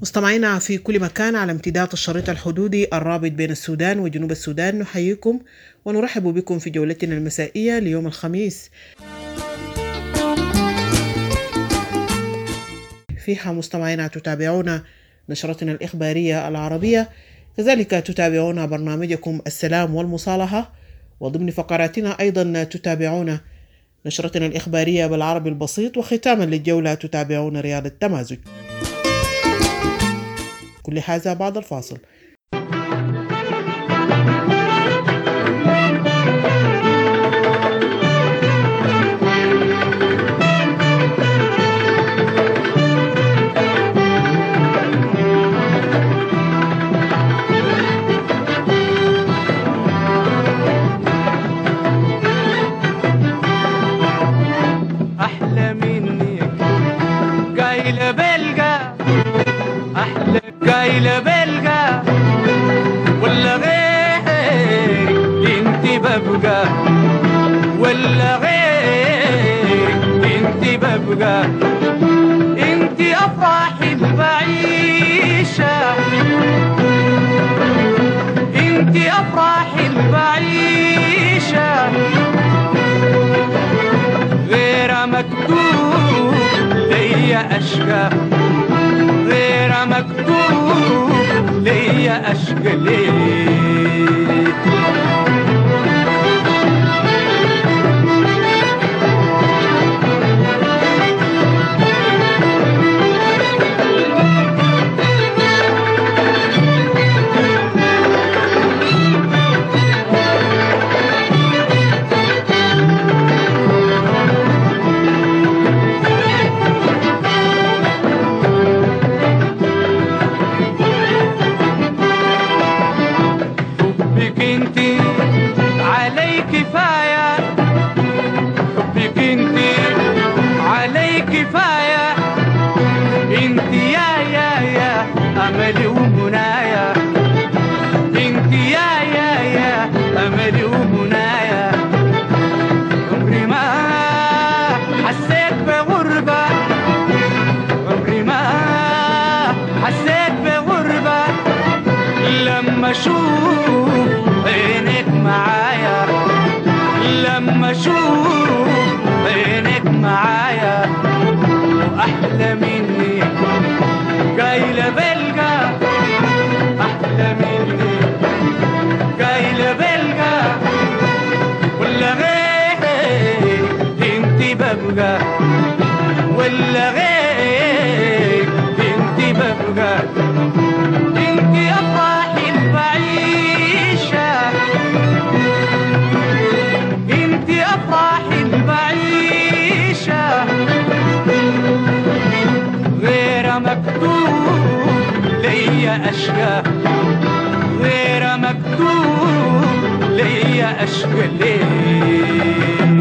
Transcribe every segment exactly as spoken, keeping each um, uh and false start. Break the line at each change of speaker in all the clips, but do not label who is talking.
مستمعينا في كل مكان على امتداد الشريط الحدودي الرابط بين السودان وجنوب السودان، نحييكم ونرحب بكم في جولتنا المسائية ليوم الخميس. فيها مستمعينا تتابعون نشرتنا الإخبارية العربية، كذلك تتابعون برنامجكم السلام والمصالحة، وضمن فقراتنا أيضا تتابعون نشرتنا الإخبارية بالعربي البسيط، وختاما للجولة تتابعون رياض التمازج. كل هذا بعد الفاصل.
أحلى منك قايلة بلقى، أحلى قايلة بلقى ولا غيرك انت ببقى، ولا غيرك انت ببقى، انت أفراحي بعيشة، انت أفراحي بعيشة، غير مكتوب ليا أشقى، غير مكتوب ليا أشقى ليك. أملي ومنايا انت يا يا يا أملي ومنايا، عمري ما حسيت بغربة، عمري ما حسيت بغربة لما أشوف عينك معايا، لما أشوف عينك معايا. وأحلى مني قايلة بلقى، أحلى مني قايلة بلقى ولا غيرك انت ببقى، ولا غيرك انت ببقى، انت أفراحي البعيشة، انت أفراحي البعيشة، غير مكتوب ليا أشقى، غير مكتوب ليا أشقى ليك.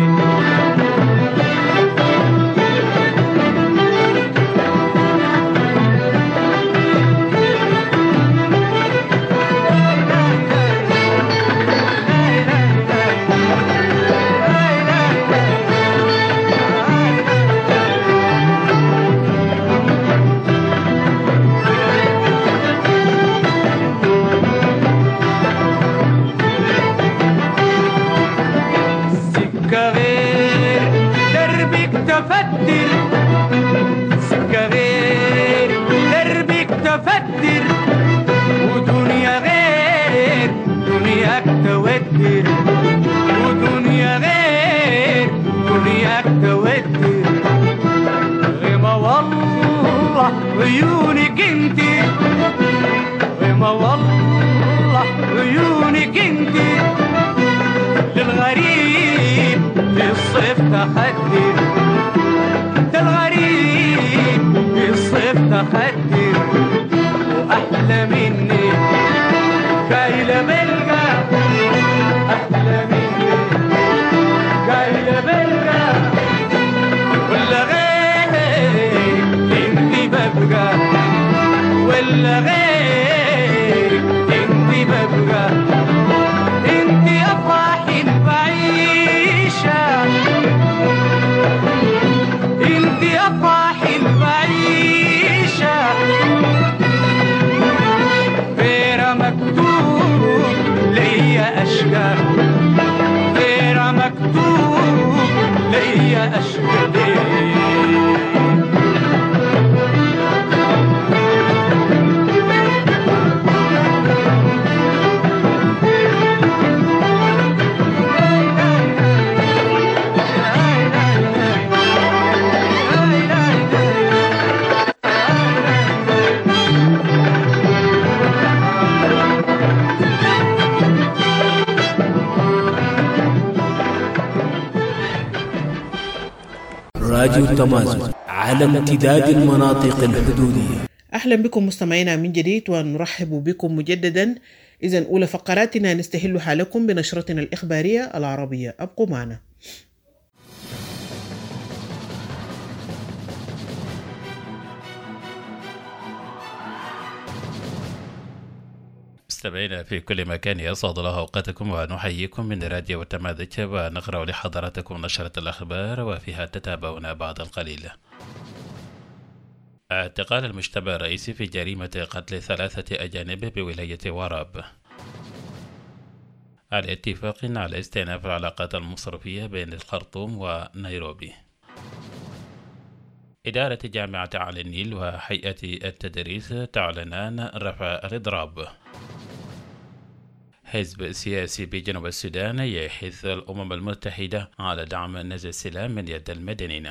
تفتر سكة غير دربك تفتر، ودنيا غير دنياك تودر، ودنيا غير دنياك تودر. غيمة والله عيونك انت، غيمة والله عيونك انت، للغريب في الصيف تخدر، الغريب في الصيف تخدر. وأحلى مني قايلة بلقى، أحلى مني قايلة بلقى ولا غيرك انت ببقى، ولا غيرك انت ببقى، انت أفراحي البعيشة، انت أفراحي البعيشة، يا أشبلية.
راديو التمازن على امتداد المناطق الحدودية.
أهلا بكم مستمعينا من جديد ونرحب بكم مجددا. إذن أولى فقراتنا نستهلها لكم بنشرتنا الإخبارية العربية، أبقوا معنا.
مستمعينا في كل مكان، يسعد الله أوقاتكم ونحييكم من راديو التمازج، ونقرأ لحضراتكم نشرة الأخبار وفيها تتابعون بعد القليل. اعتقال المجتبى الرئيسي في جريمة قتل ثلاثة أجانب بولاية وراب. الاتفاق على استئناف العلاقات المصرفية بين الخرطوم ونيروبي. إدارة جامعة على النيل وهيئة التدريس تعلنان رفع الإضراب. حزب سياسي بجنوب السودان يحث الأمم المتحدة على دعم نزع السلاح من يد المدنيين.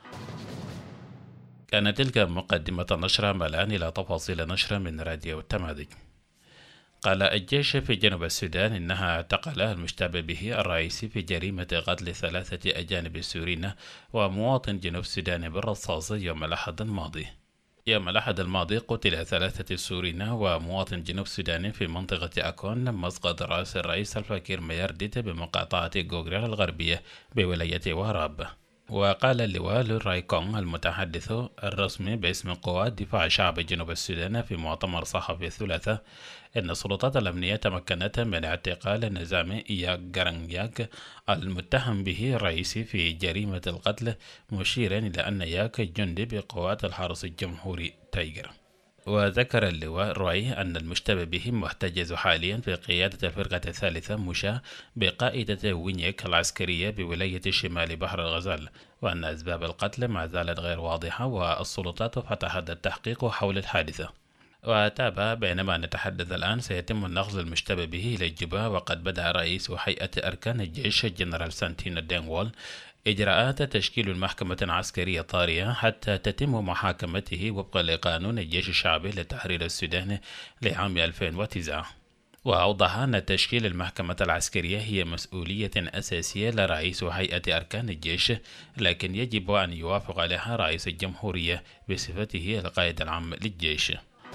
كانت تلك مقدمة النشرة، ملان إلى تفاصيل نشرة من راديو التمازج. قال الجيش في جنوب السودان إنها اعتقل المشتبه به الرئيسي في جريمة قتل ثلاثة أجانب سوريين ومواطن جنوب السودان بالرصاص يوم الأحد الماضي. يوم الأحد الماضي قتل ثلاثة سوريين ومواطن جنوب السودان في منطقة أكون، مسقط رأس الرئيس الفكير ميارديت بمقاطعة غوغريل الغربية بولاية وراب. وقال اللواء لورايكونغ المتحدث الرسمي باسم قوات دفاع شعب جنوب السودان في مؤتمر صحفي الثلاثاء إن السلطات الأمنية تمكنت من اعتقال النظام إياك جرانجياك المتهم به الرئيسي في جريمة القتل، مشيرا إلى أن ياك جندي بقوات الحرس الجمهوري تايجر. وذكر اللواء روي أن المشتبه به محتجز حاليا في قيادة الفرقة الثالثة مشاة بقائدة وينيك العسكرية بولاية شمال بحر الغزال، وأن أسباب القتل ما زالت غير واضحة والسلطات فتحت التحقيق حول الحادثة. وتابع بينما نتحدث الآن سيتم النقل المشتبه به إلى الجبهة، وقد بدأ رئيس هيئة أركان الجيش الجنرال سانتينو دينغوال إجراءات تشكيل المحكمة عسكرية طارئة حتى تتم محاكمته وفقا لقانون الجيش الشعبي لتحرير السودان لعام ألفين وتسعة. وأوضح أن تشكيل المحكمة العسكرية هي مسؤولية أساسية لرئيس هيئة أركان الجيش، لكن يجب أن يوافق عليها رئيس الجمهورية بصفته القائد العام للجيش.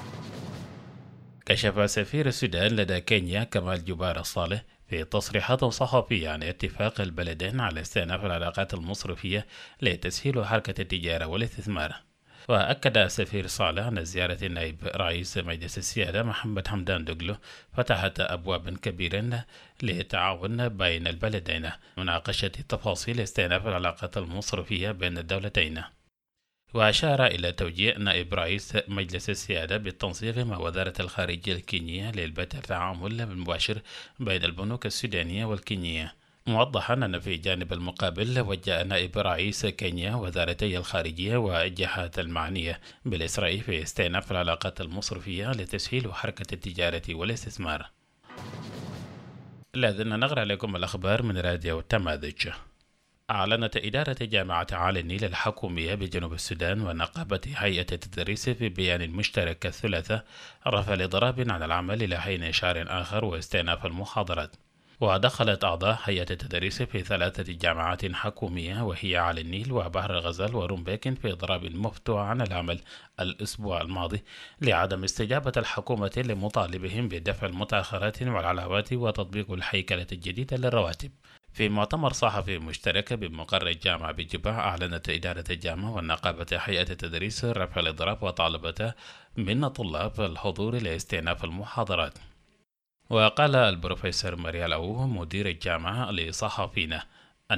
كشف سفير السودان لدى كينيا كمال جبار الصالح في تصريحات صحفية عن اتفاق البلدين على استئناف العلاقات المصرفية لتسهيل حركة التجارة والاستثمار. وأكد السفير صالح أن زيارة نائب رئيس مجلس السيادة محمد حمدان دقلو فتحت أبوابا كبيرة للتعاون بين البلدين، مناقشة تفاصيل استئناف العلاقات المصرفية بين الدولتين. وأشار إلى توجيه نائب رئيس مجلس السيادة بالتنسيق مع وزارة الخارجية الكينية لإثبات التعامل المباشر بين البنوك السودانية والكينية، موضحا أن في جانب المقابل وجه نائب رئيس كينيا وزارتي الخارجية والجهات المعنية بالإسراء في استئناف العلاقات المصرفية لتسهيل حركة التجارة والاستثمار. لازلنا نقرأ لكم الأخبار من راديو التمازج. أعلنت إدارة جامعة على النيل الحكومية بجنوب السودان ونقابة هيئة التدريس في بيان مشترك الثلاثاء رفع الإضراب عن العمل إلى حين شهر آخر واستئناف المحاضرات. ودخلت أعضاء هيئة التدريس في ثلاثة جامعات حكومية وهي على النيل وبحر الغزال ورومبيك في إضراب مفتوح عن العمل الأسبوع الماضي لعدم استجابة الحكومة لمطالبهم بدفع المتأخرات والعلاوات وتطبيق الهيكلة الجديدة للرواتب. في مؤتمر صحفي مشترك بمقر الجامعة بجبهة، أعلنت إدارة الجامعة والنقابة هيئة التدريس رفع الإضراب وطالبت من الطلاب الحضور لاستئناف المحاضرات. وقال البروفيسور مريال أوه مدير الجامعة لصحفينا أن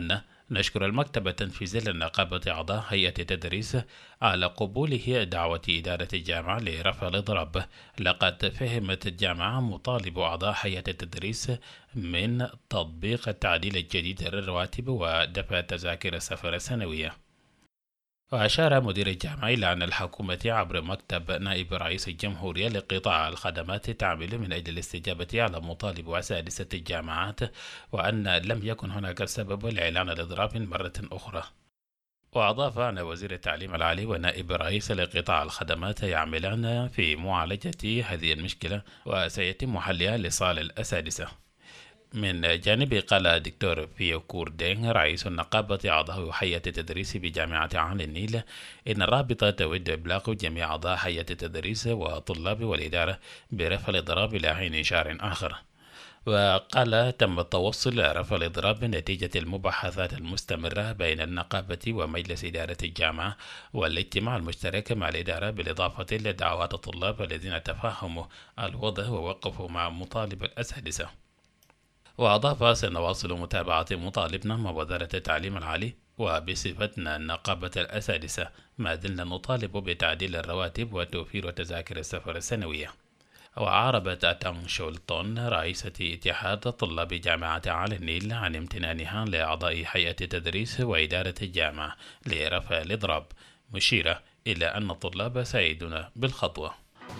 نشكر المكتب التنفيذي للنقابة أعضاء هيئة التدريس على قبوله دعوة إدارة الجامعة لرفع الإضراب. لقد فهمت الجامعة مطالب أعضاء هيئة التدريس من تطبيق التعديل الجديد للرواتب ودفع تذاكر السفر السنوية. وأشار مدير الجامعة إلى أن الحكومة عبر مكتب نائب رئيس الجمهورية لقطاع الخدمات تعمل من أجل الاستجابة على مطالب أساتذة الجامعات، وأن لم يكن هناك سبب لإعلان الإضراب مرة أخرى. وأضاف أن وزير التعليم العالي ونائب رئيس لقطاع الخدمات يعملان في معالجة هذه المشكلة وسيتم حلها لصالح الأساتذة. من جانب قال الدكتور فيو كوردين رئيس النقابة أعضاء هيئة التدريس بجامعة عين النيل إن الرابطة تود إبلاغ جميع أعضاء هيئة التدريس والطلاب والإدارة برفع الإضراب إلى حين شهر آخر. وقال تم التوصل لرفع الإضراب نتيجة المباحثات المستمرة بين النقابة ومجلس إدارة الجامعة والاجتماع المشترك مع الإدارة، بالإضافة لدعوات الطلاب الذين تفهموا الوضع ووقفوا مع مطالب الأساتذة. وأضاف سنواصل متابعة مطالبنا مع وزارة التعليم العالي، وبصفتنا نقابة الأساتذة ما زلنا نطالب بتعديل الرواتب وتوفير تذاكر السفر السنوية. وعربت أتان شولتون رئيسة اتحاد طلاب جامعة عين النيل عن امتنانها لأعضاء هيئة التدريس وإدارة الجامعة لرفع الإضراب، مشيرة إلى أن الطلاب سعيدون بالخطوة.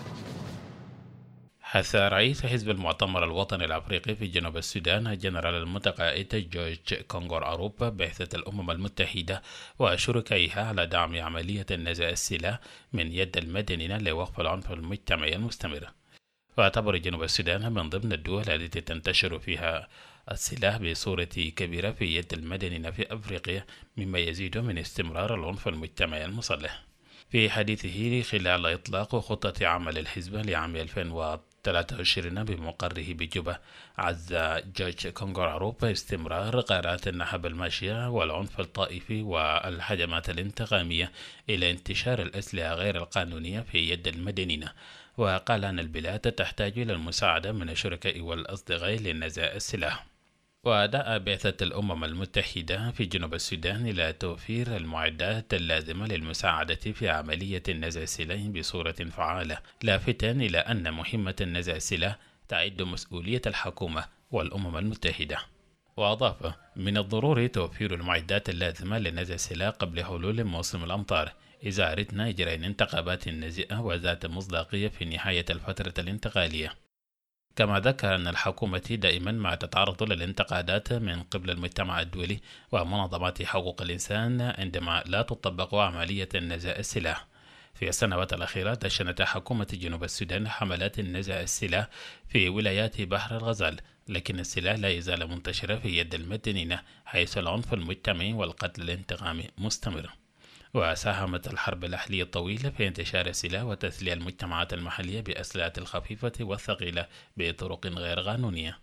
حث رئيس حزب المؤتمر الوطني الأفريقي في جنوب السودان جنرال المتقاعد جورج كونغور أروبا بعثة الأمم المتحدة وشركائها على دعم عملية نزع السلاح من يد المدنيين لوقف العنف المجتمعي المستمر. واعتبر جنوب السودان من ضمن الدول التي تنتشر فيها السلاح بصورة كبيرة في يد المدنيين في أفريقيا، مما يزيد من استمرار العنف المجتمعي المسلح. في حديثه خلال إطلاق خطة عمل الحزب لعام ألفين وثلاثة وعشرين بمقره بجوبا، عز جورج كونغور أروبا استمرار قرارات النهب الماشية والعنف الطائفي والهجمات الانتقامية إلى انتشار الأسلحة غير القانونية في يد المدنيين. وقال أن البلاد تحتاج إلى المساعدة من الشركاء والأصدقاء لنزع السلاح. ودعا بعثة الأمم المتحدة في جنوب السودان إلى توفير المعدات اللازمة للمساعدة في عملية نزع السلاح بصورة فعالة، لافتا إلى أن مهمة نزع السلاح تعد مسؤولية الحكومة والأمم المتحدة. وأضاف من الضروري توفير المعدات اللازمة لنزع السلاح قبل حلول موسم الأمطار، إذا أردنا إجراء انتخابات نزيهة وذات مصداقية في نهاية الفترة الانتقالية. كما ذكر أن الحكومة دائما ما تتعرض للانتقادات من قبل المجتمع الدولي ومنظمات حقوق الإنسان عندما لا تطبق عملية نزع السلاح. في السنوات الأخيرة دشنت حكومة جنوب السودان حملات نزع السلاح في ولايات بحر الغزال، لكن السلاح لا يزال منتشرا في يد المدنيين، حيث العنف المجتمعي والقتل الانتقامي مستمر. وساهمت الحرب الأهلية الطويلة في انتشار السلاح وتسلية المجتمعات المحلية بأسلحة الخفيفة والثقيلة بطرق غير قانونية.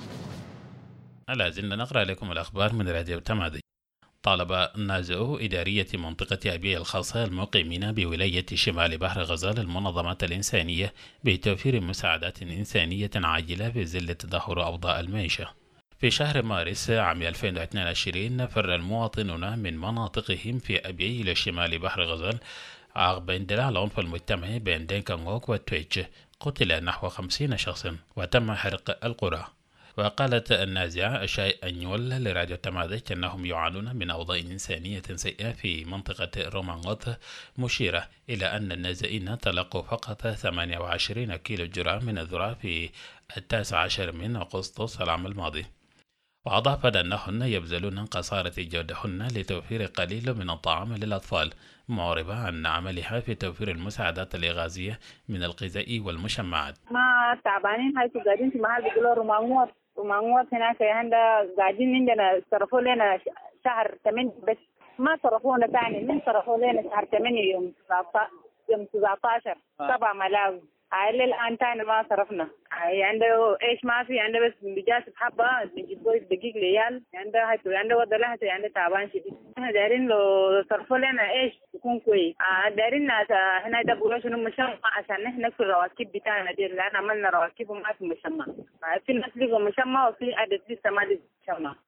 لا زلنا نقرأ لكم الأخبار من راديو تمادي. طالب نازعو إدارية منطقة أبيع الخاصة المقيمين بولاية شمال بحر غزال المنظمات الإنسانية بتوفير مساعدات إنسانية عاجلة في ظل تدهور أوضاع المعيشة. في شهر مارس عام ألفين واثنين وعشرين فر المواطنون من مناطقهم في أبيع إلى شمال بحر غزال عقب اندلاع العنف المجتمعي بين دينكانغوك وتويتش. قتل نحو خمسين شخصا وتم حرق القرى. وقالت النازعة أشاي أنيول لراديو تمادك أنهم يعانون من أوضاع إنسانية سيئة في منطقة رومانغوت، مشيرة إلى أن النازعين تلقوا فقط ثمانية وعشرين كيلو جرام من الذرة في التاسع عشر من أغسطس العام الماضي. وأضافت أنهن يبذلون قصارى جهدهن لتوفير قليل من الطعام للأطفال، معربة عن عملها في توفير المساعدات الإغاثية من الغذاء والمشمعات.
ما تعبانين حيث قاعدين في محل بيقولوا رومانغوت رومانغوت هناك عندنا قاعدين عندنا صرفوا لنا شهر ثمانية بس ما صرفونا ثاني من صرفوا لنا شهر ثمانية يوم يوم سبعة عشر سبعة ملاوي. عائلة الآن تاني ما صرفنا، عنده إيش ما في، عنده بس بجاسب حبة نجيب له دقيق ليال، عنده هاتو عنده وضلها هاتو عنده تعبان شديد. إحنا دارين لو صرفوا لنا إيش يكون كويس. دارين ناس هنا يدبروا شنو مشمع عشان إحنا نكسر الرواكب بتاعنا دي، لأن عملنا رواكب وما في مشمع. في ناس لقوا مشمع وفي عدد لسه ما لقوا مشمع.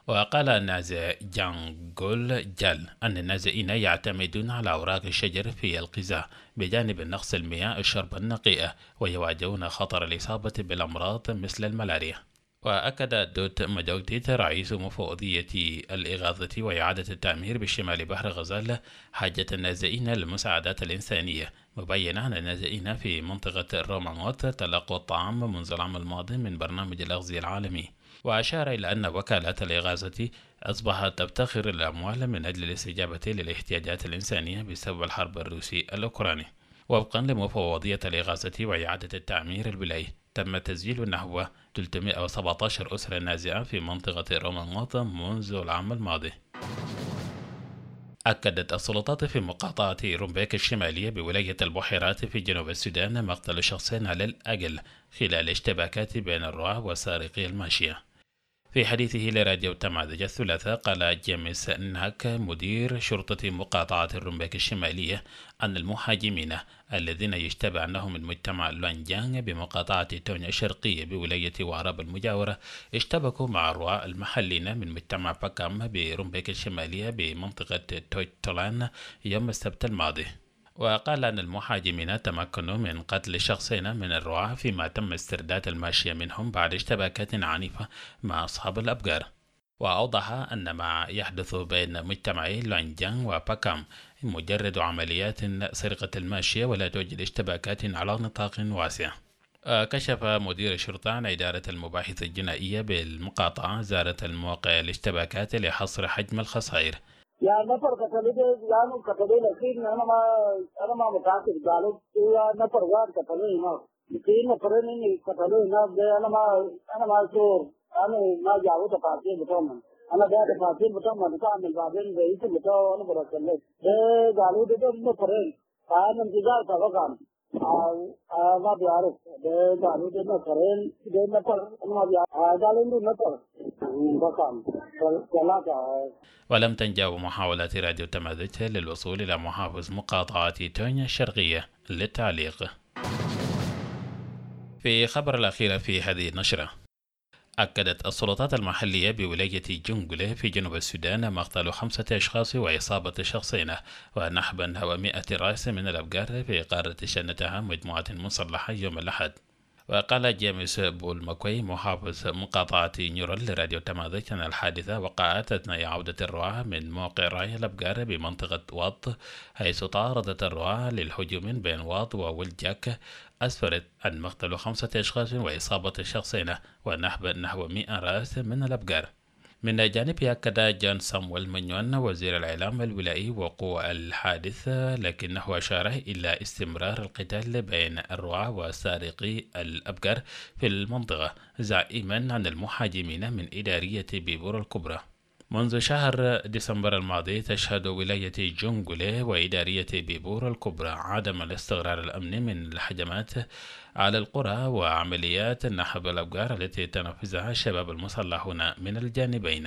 وقال النازع جانغول جال أن النازعين يعتمدون على أوراق الشجر في الغذاء بجانب نقص المياه الشرب النقية، ويواجهون خطر الإصابة بالأمراض مثل الملاريا. وأكد دوت مجوكديت رئيس مفوضية الإغاثة وإعادة التعمير بشمال بحر غزال حاجة النازعين للمساعدات الإنسانية، مبينا أن النازعين في منطقة الرومانوت تلقوا الطعام منذ العام الماضي من برنامج الأغذية العالمي. وأشار إلى أن وكالة الإغاثة أصبحت تفتقر الأموال من أجل الاستجابة للاحتياجات الإنسانية بسبب الحرب الروسي الأوكراني. وفقا لمفوضية الإغاثة وإعادة التعمير الولاي، تم تسجيل نحو ثلاثمائة وسبعة عشر أسرة نازعة في منطقة رومانوت منذ العام الماضي. أكدت السلطات في مقاطعة رومبيك الشمالية بولاية البحيرات في جنوب السودان مقتل شخصين على الأقل خلال اشتباكات بين الرعاة وسارقي الماشية. في حديثه لراديو تمازج الثلاثاء، قال جيمس ناك مدير شرطة مقاطعة رومبيك الشمالية أن المهاجمين الذين يشتبه أنهم من مجتمع لوانجانغ بمقاطعة تونيا الشرقية بولاية واراب المجاورة اشتبكوا مع الرعاة المحليين من مجتمع باكام برومبيك الشمالية بمنطقة تويتولان يوم السبت الماضي. وقال أن المهاجمين تمكنوا من قتل شخصين من الرعاة، فيما تم استرداد الماشية منهم بعد اشتباكات عنيفة مع أصحاب الأبقار. وأوضح أن ما يحدث بين مجتمعي لوانجانغ وباكام مجرد عمليات سرقة الماشية، ولا توجد اشتباكات على نطاق واسع. كشف مدير الشرطة عن إدارة المباحث الجنائية بالمقاطعة زارت المواقع الاشتباكات لحصر حجم الخسائر.
يا نفر كتلي يعني كتلي لكن أنا ما أنا ما متأكد قالوا يا نفر وار كتلي هنا لكن نفرين إني كتلي هنا أنا ما أنا ما أشوف أنا ما جاوب تفاصيل بتوعنا أنا ده تفاصيل بتوعنا نتعامل بعدين بيجي بتوع أنا برسله ده قالوا ده نفرين أنا نتجار تبغى آه ما بيعرف ده قالوا ده نفرين ده نفر أنا ما بيعرف قالوا ده نفر بكام كلا.
ولم تنجو محاولات راديو تمازج للوصول إلى محافظ مقاطعة تونيا الشرقية للتعليق. في خبر الأخير في هذه النشرة، أكدت السلطات المحلية بولاية جونغولي في جنوب السودان مقتل خمسة أشخاص وإصابة شخصين ونحبا نحو مئة رأس من الأبقار في قارة شنتها مجموعة مسلحة يوم الأحد. وقال جيمس بول مكوي محافظ مقاطعة نيورال لراديو تمازج أن الحادثة وقعت أثناء عودة الرعاة من موقع رعي الأبقار بمنطقة واط، حيث تعرضت الرعاة للهجوم بين واط وولجاك، أسفرت عن مقتل خمسة أشخاص وإصابة شخصين ونحب نحو مئة رأس من الأبقار. من جانبه أكد جان سامويل منيون وزير الإعلام الولائي وقوع الحادث، لكنه أشار إلى استمرار القتال بين الرعاة وسارقي الأبقار في المنطقة، زعيما عن المهاجمين من إدارية بيبور الكبرى. منذ شهر ديسمبر الماضي تشهد ولاية جونغولي وإدارية بيبور الكبرى عدم الاستقرار الأمني من الهجمات على القرى وعمليات نحب الأبقار التي تنفذها الشباب المسلحون من الجانبين.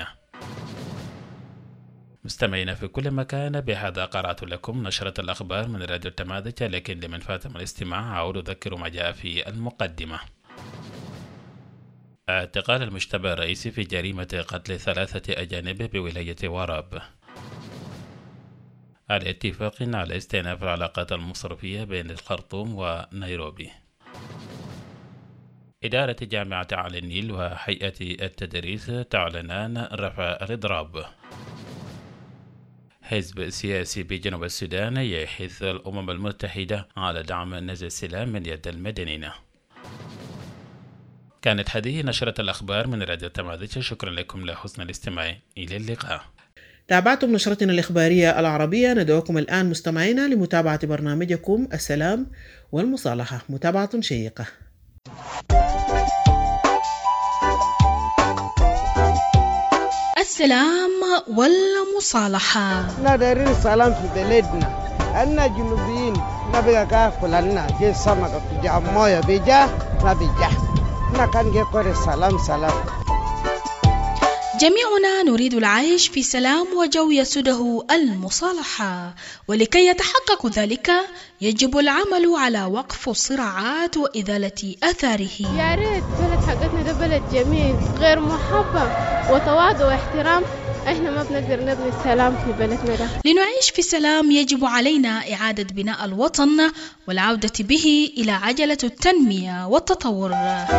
مستمعين في كل مكان، بهذا قرأت لكم نشرة الأخبار من راديو تمازج، لكن لمن فاتم الاستماع أعود أذكر ما جاء في المقدمة. اعتقال المشتبه الرئيسي في جريمة قتل ثلاثة أجانب بولاية واراب. الاتفاق على استئناف العلاقات المصرفية بين الخرطوم ونيروبي. إدارة جامعة على النيل وهيئة التدريس تعلنان رفع الإضراب. حزب سياسي بجنوب السودان يحث الأمم المتحدة على دعم نزع السلام من يد المدنيين. كانت هذه نشرة الأخبار من راديو تمازج، شكرا لكم لحسن الاستماع، إلى اللقاء.
تابعتم نشرتنا الإخبارية العربية. ندعوكم الآن مستمعينا لمتابعة برنامجكم السلام والمصالحة، متابعة شيقة.
السلام والمصالحة.
ندير السلام في بلدنا، أنا جنوبيين نبغى كاكل لنا جي سمكة في جاموية بيجا نبيجا نكان جي كوري سلام سلام.
جميعنا نريد العيش في سلام وجو يسوده المصالحة، ولكي يتحقق ذلك يجب العمل على وقف الصراعات وإزالة آثاره.
يا ريت بلد حقتنا ده بلد جميل غير محبب وتواضع واحترام، احنا ما بنقدر نبني السلام في بلدنا ده.
لنعيش في سلام يجب علينا إعادة بناء الوطن والعودة به إلى عجلة التنمية والتطور.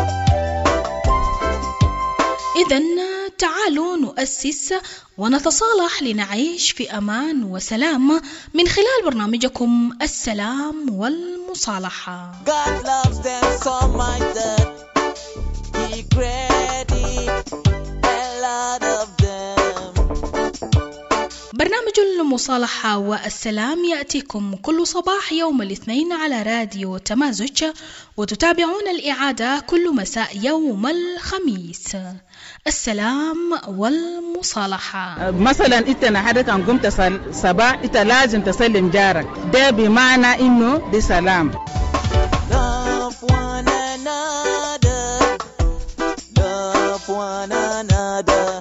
إذن تعالوا نؤسس ونتصالح لنعيش في أمان وسلام من خلال برنامجكم السلام والمصالحة.
God loves them so much that he created a lot of them.
برنامج المصالحة والسلام يأتيكم كل صباح يوم الاثنين على راديو تمازج، وتتابعون الإعادة كل مساء يوم الخميس. السلام والمصالحة.
مثلا انت نهارك ان قمت صباح انت لازم تسلم جارك، ده بمعنى انه دي سلام.
Love one another, love one another.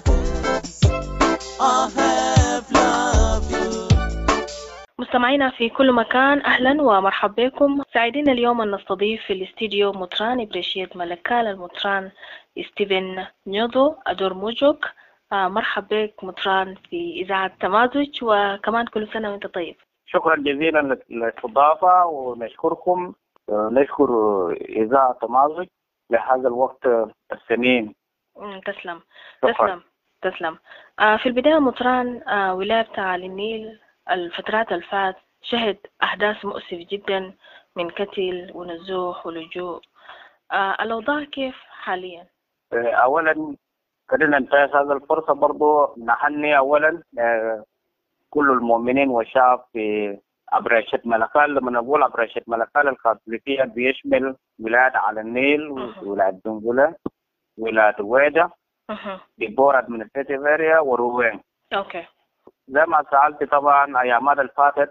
I have loved you.
مستمعينا في كل مكان، أهلا ومرحبا بكم. سعيدين اليوم أن نستضيف في الاستديو مطران إبريشيت ملكال المطران ستيفن نيودو أدور موجوك. آه مرحبا بك مطران في إذاعة تمازج، وكمان كل سنة وأنت طيب.
شكرا جزيلا للاستضافة ونشكركم، نشكر إذاعة تمازج لهذا الوقت الثمين.
تسلم
شكرا.
تسلم تسلم. آه في البداية مطران، آه ولاية بتاع النيل الفترات الفات شهد أحداث مؤسفة جدا من قتل ونزوح ولجوء. آه الأوضاع كيف حاليا؟
أولا خلينا ننتهز هذا الفرصة برضو نحني أولا كل المؤمنين والشعب في أبرشة ملكال. لما نقول أبرشة ملكال الكاثوليكية بيشمل ولاية على النيل وولاية دنقلة ولاية ويدا بيبور أدمنستريتيف أريا وروين.
أوكي.
زي ما سألت طبعا أيامات الفاتت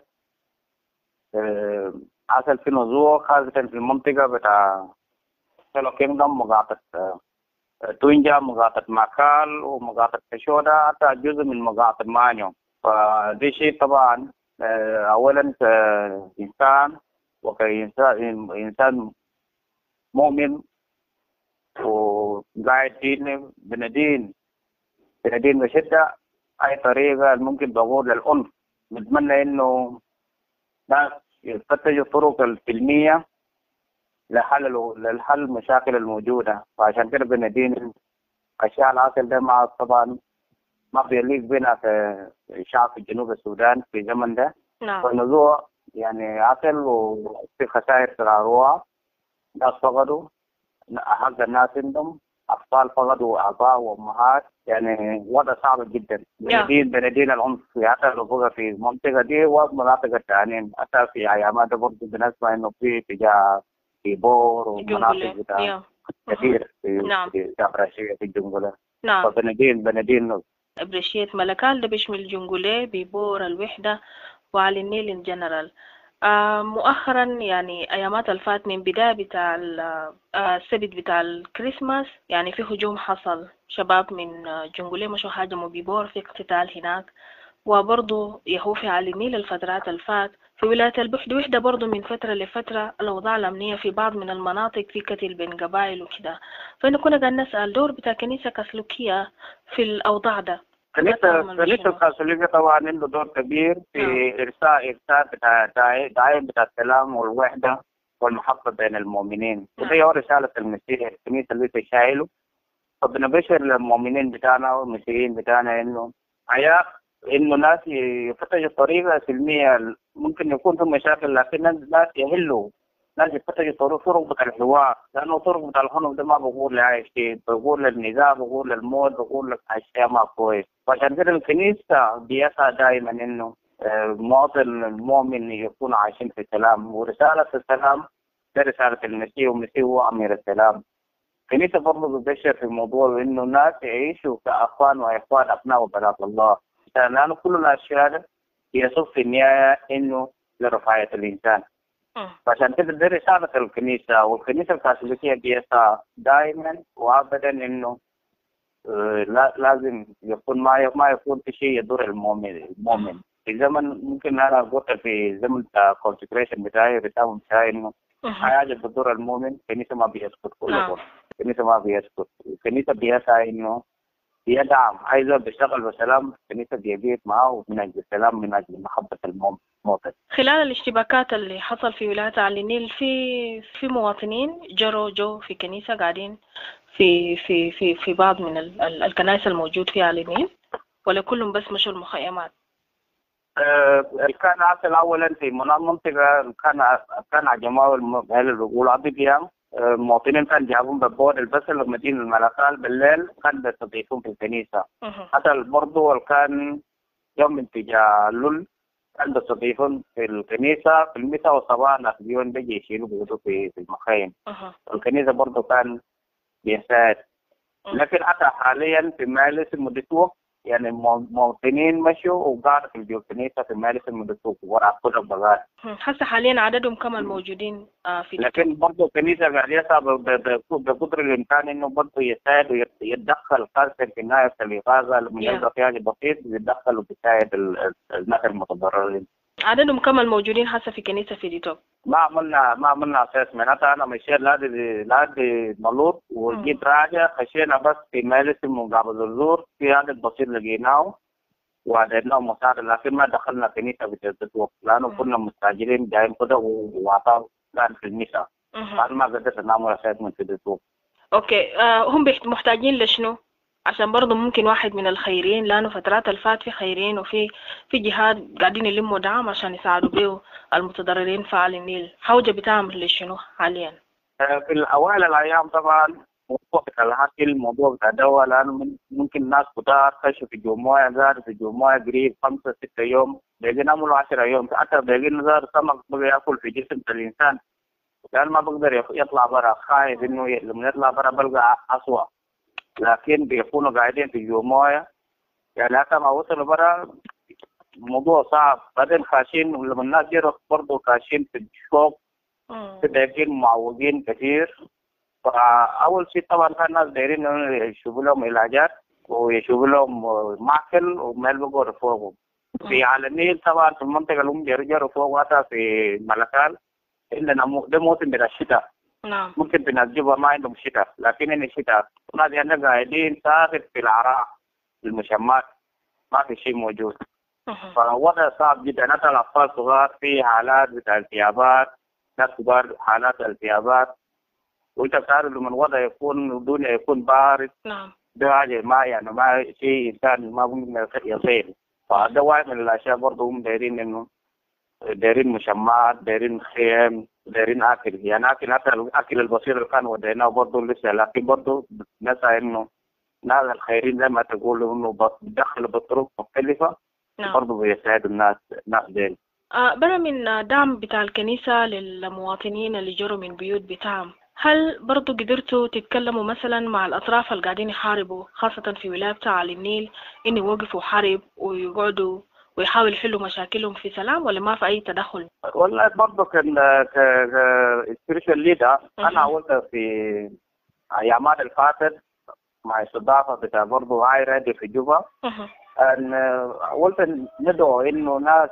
حصل في نزوح خاصة في المنطقة بتاع سلو كينغدم، مقاطعة توينجا، مقاطعة ماكال ومقاطعة كشودا، حتى جزء من مقاطعة مانيو. فدي شيء طبعا أولا كإنسان وكإنسان إنسان مؤمن وقاعد دين بندين بندين بشدة أي طريقة ممكن تقول للعنف. نتمنى إنه ناس يفتشوا الطرق السلمية لحل للحل المشاكل الموجودة. فعشان كده بندين أشياء العسل ده مع طبعا ما بيليق بنا في الشعب في جنوب السودان في الزمن ده.
نعم.
فالموضوع يعني عسل وفي خسائر في الأرواح، ناس فقدوا حق الناس عندهم، أطفال فقدوا آباء وأمهات، يعني وضع صعب جدا. بندين بندين العنف حتى لو بقى في المنطقة دي ومناطق الثانيين، حتى في أيامات برضه بنسمع إنه في تجاه في بور ومناطق بتاع كثير في
نعم.
في أبرشية في الجنجولة.
نعم.
فبندين بندين
أبرشية ملكال ده بيشمل جنجولة بيبور الوحدة وعلى النيل إن جنرال. آه مؤخرا يعني أيامات الفات من بداية بتاع السبت بتاع الكريسماس، يعني في هجوم حصل، شباب من جنجولة مشوا هاجموا بيبور في اقتتال هناك، وبرضو يهوفي على النيل الفترات الفات في ولاية البحد وحدة برضو من فترة لفترة الأوضاع الأمنية في بعض من المناطق في قتل بين قبائل وكده. فإنه كنا قاعد نسأل دور بتاع كنيسة كاثوليكية في الأوضاع ده.
كنيسة كنيسة الكاثوليكية طبعا عنده دور كبير في آه. إرساء إرساء بتاع دعاية بتاع السلام والوحدة والمحبة بين المؤمنين. آه. وهي رسالة المسيح الكنيسة اللي تشايله. فبنبشر للمؤمنين بتاعنا والمسيحيين بتاعنا إنه حياة إنه ناس يفتشوا طريقة سلمية. ممكن يكون في مشاكل لكن ناس يهلوا، ناس يفتشوا طرق طرق بتاع الحوار، لأنه طرق بتاع الحنف ده ما بقول لأي شيء، بقول للنزاع، بقول للموت، بقول لأشياء ما كويس. فعشان كده الكنيسة بيسعى دائما إنه المواطن المؤمن يكون عايشين في سلام، ورسالة السلام ده رسالة المسيح، والمسيح هو أمير السلام. الكنيسة برضه بتبشر في موضوع إنه الناس يعيشوا كأخوان وإخوان أبناء وبنات الله، لأنه كل الأشياء يصب في النهاية إنه لرفاهية الإنسان. فعشان كده دي رسالة الكنيسة، والكنيسة الكاثوليكية بيسعى دائما وأبدا إنه لا لازم يكون ما ما يكون في شيء يضر المؤمن المؤمن في زمن ممكن انا قلت في زمن الكونسكريشن بتاعي بتاعهم بتاعي انه حاجه بتضر المؤمن الكنيسه ما بيسكت كله الكنيسه ما بيسكت الكنيسه بيسعى انه بيدعم عايزه بيشتغل بسلام الكنيسه بيبيت معه من اجل السلام من اجل محبه الموطن.
خلال الاشتباكات اللي حصل في ولايه علي النيل في في مواطنين جروا جو في كنيسه قاعدين في في في في بعض من ال ال الكنائس الموجود في علي النيل ولا كلهم بس مشوا المخيمات؟
آه كان عسل اولا في منطقه كان كان جماعه اللي بيقولوا عبد القيام المواطنين كان جابون بالبور البس لمدينه الملكال بالليل كان بيستضيفون في الكنيسه. حتى برضه كان يوم انتجاه لول كان بيستضيفون في الكنيسه في المساء والصباح ناس بيون بيجي يشيلوا بيقعدوا في في المخيم. الكنيسه برضه كان بيساعد. لكن حتى حاليا في مجلس المدسوق يعني مواطنين مشوا وقعدوا في الكنيسه في مجلس المدسوق وراء كل البغال.
هسه حاليا عددهم كم الموجودين في
لكن برضه الكنيسه قاعد يسعى بقدر الامكان انه برضه يساعد ويتدخل خاصه في الناس اللي غازه لما يلقى في حاجه بسيط يتدخل وبيساعد الناس المتضررين.
عددهم كم الموجودين هسه في كنيسه في ديتوب؟
ما عملنا ما عملنا اسسمنت حتى انا مشيت لادي لادي ملوط وجيت راجع خشينا بس في مجلس مقابل الزور في عدد بسيط لقيناه وعددناه مساعدة لكن ما دخلنا كنيسة بتدوق لأنه كنا مستعجلين جايين كده وعطاه كان في النساء فأنا ما قدرت نعمل اسسمنت في الدوق.
اوكي آه هم محتاجين لشنو؟ عشان برضه ممكن واحد من الخيرين لأنه فترات الفات في خيرين وفي في جهات قاعدين يلموا دعم عشان يساعدوا به المتضررين في علي النيل. حوجة بتعمل لشنو حاليا؟
في الأوائل الأيام طبعا موضوع الأكل موضوع بتاع دواء لأنه ممكن ناس كتار خشوا في جموع زار في جموع قريب خمسة ستة يوم باقي نعملوا عشرة يوم حتى باقي نزار سمك بقى يأكل في جسم الإنسان لأن ما بقدر يطلع برا خايف إنه لما يطلع برا بلقى أسوأ لكن بيكونوا قاعدين في جموع يعني حتى ما وصلوا برا الموضوع صعب بعدين خاشين ولما الناس جروا برضه خاشين في الشوك في باقيين معوقين كثير. فأول شيء طبعا كان الناس دايرين يشوفوا لهم علاجات ويشوفوا لهم معقل وما يلقوا فوقهم. في على النيل طبعا في المنطقة اللي هم جروا فوق حتى في ملكال عندنا ده موسم بتاع الشتاء.
نعم.
ممكن بنجيبها ما عندهم شتاء لكن إن الشتاء الناس هنا قاعدين ساكت في العراء المشمات ما في شيء موجود. فوضع صعب جدا حتى الأطفال صغار في حالات بتاع التهابات ناس كبار حالات التهابات وانت بتعرف لما الوضع يكون الدنيا يكون بارد
نعم
ده حاجه ما يعني ما شيء انسان ما ممكن يصير. فده واحد من الاشياء برضه هم دايرين انه دايرين مشمعات دايرين خيم دايرين اكل يعني اكل حتى الاكل البسيط اللي كان وديناه برضه لسه لكن برضه نسى انه ناس الخيرين زي ما تقولوا انه بيدخلوا بطرق مختلفه
نعم.
برضه بيساعدوا الناس الناس دي.
آه برا من دعم بتاع الكنيسة للمواطنين اللي جروا من بيوت بتاعهم هل برضو قدرتوا تتكلموا مثلا مع الأطراف اللي قاعدين يحاربوا خاصة في ولاية بتاع علي النيل إن يوقفوا حرب ويقعدوا ويحاولوا يحلوا مشاكلهم في سلام ولا ما في أي تدخل؟
والله برضو كان ك spiritual leader أنا قلت في أيامات الفاتت مع استضافة بتاع برضو هاي رادي في جوبا أن قلت ندعو إنه ناس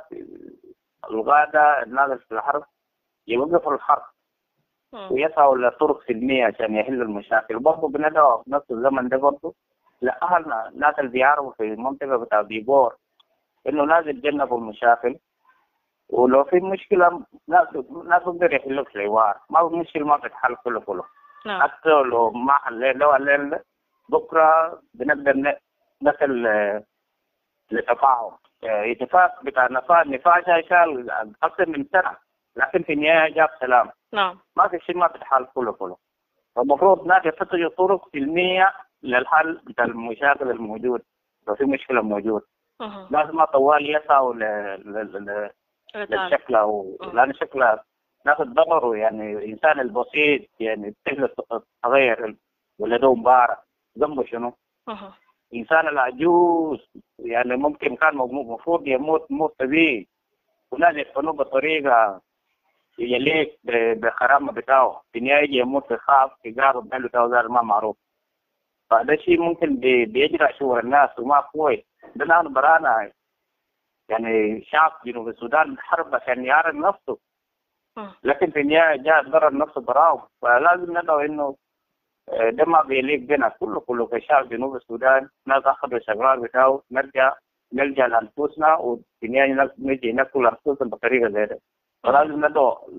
الغادة الناس في الحرب يوقفوا الحرب ويسعوا لطرق سلمية عشان يحلوا المشاكل. برضه بندعو في نفس الزمن ده برضه لأهلنا الناس اللي بيعرفوا في المنطقة بتاع بيبور إنه ناس يتجنبوا المشاكل ولو في مشكلة ناس ناس بقدر يحلوا في الحوار ما في مشكلة ما بتحل كله كله.
نعم.
حتى لو ما حلينا لو حلينا بكرة بنقدر نصل لتفاهم. اتفاق بتاع نفاذ نفاذ شال أكثر من سنة لكن في النهاية جاب سلام.
نعم.
ما في شيء ما بتحل كله كله. فالمفروض ناس يفتشوا طرق سلمية للحل بتاع المشاكل الموجود لو في مشكلة موجود.
أه.
لازم ما طوال يسعوا ل ل للشكل أو لأن شكله ناس تدمروا يعني الإنسان البسيط يعني الطفل الصغير ولده مبارك ذنبه شنو؟
أه.
إنسان العجوز يعني ممكن كان المفروض يموت موت طبيعي وناس يدفنوه بطريقة يليق بخرامة بتاعه في النهاية يموت في خاف في قارب بينه بتاعه زار ما معروف. فهذا شيء ممكن بي بيجرى شعور الناس وما كويس. ده نحن برانا يعني شعب جنوب السودان حرب عشان يعرف نفسه، لكن في النهاية جاء ضرر نفسه براهم. فلازم ندعو إنه ده ما بيليق بنا كله كله كشعب جنوب السودان. ناس أخذوا الشغال بتاعه نرجع نلجأ لأنفسنا وفي النهاية نجي ناكل أنفسنا بطريقة زي ده. فلازم ندعو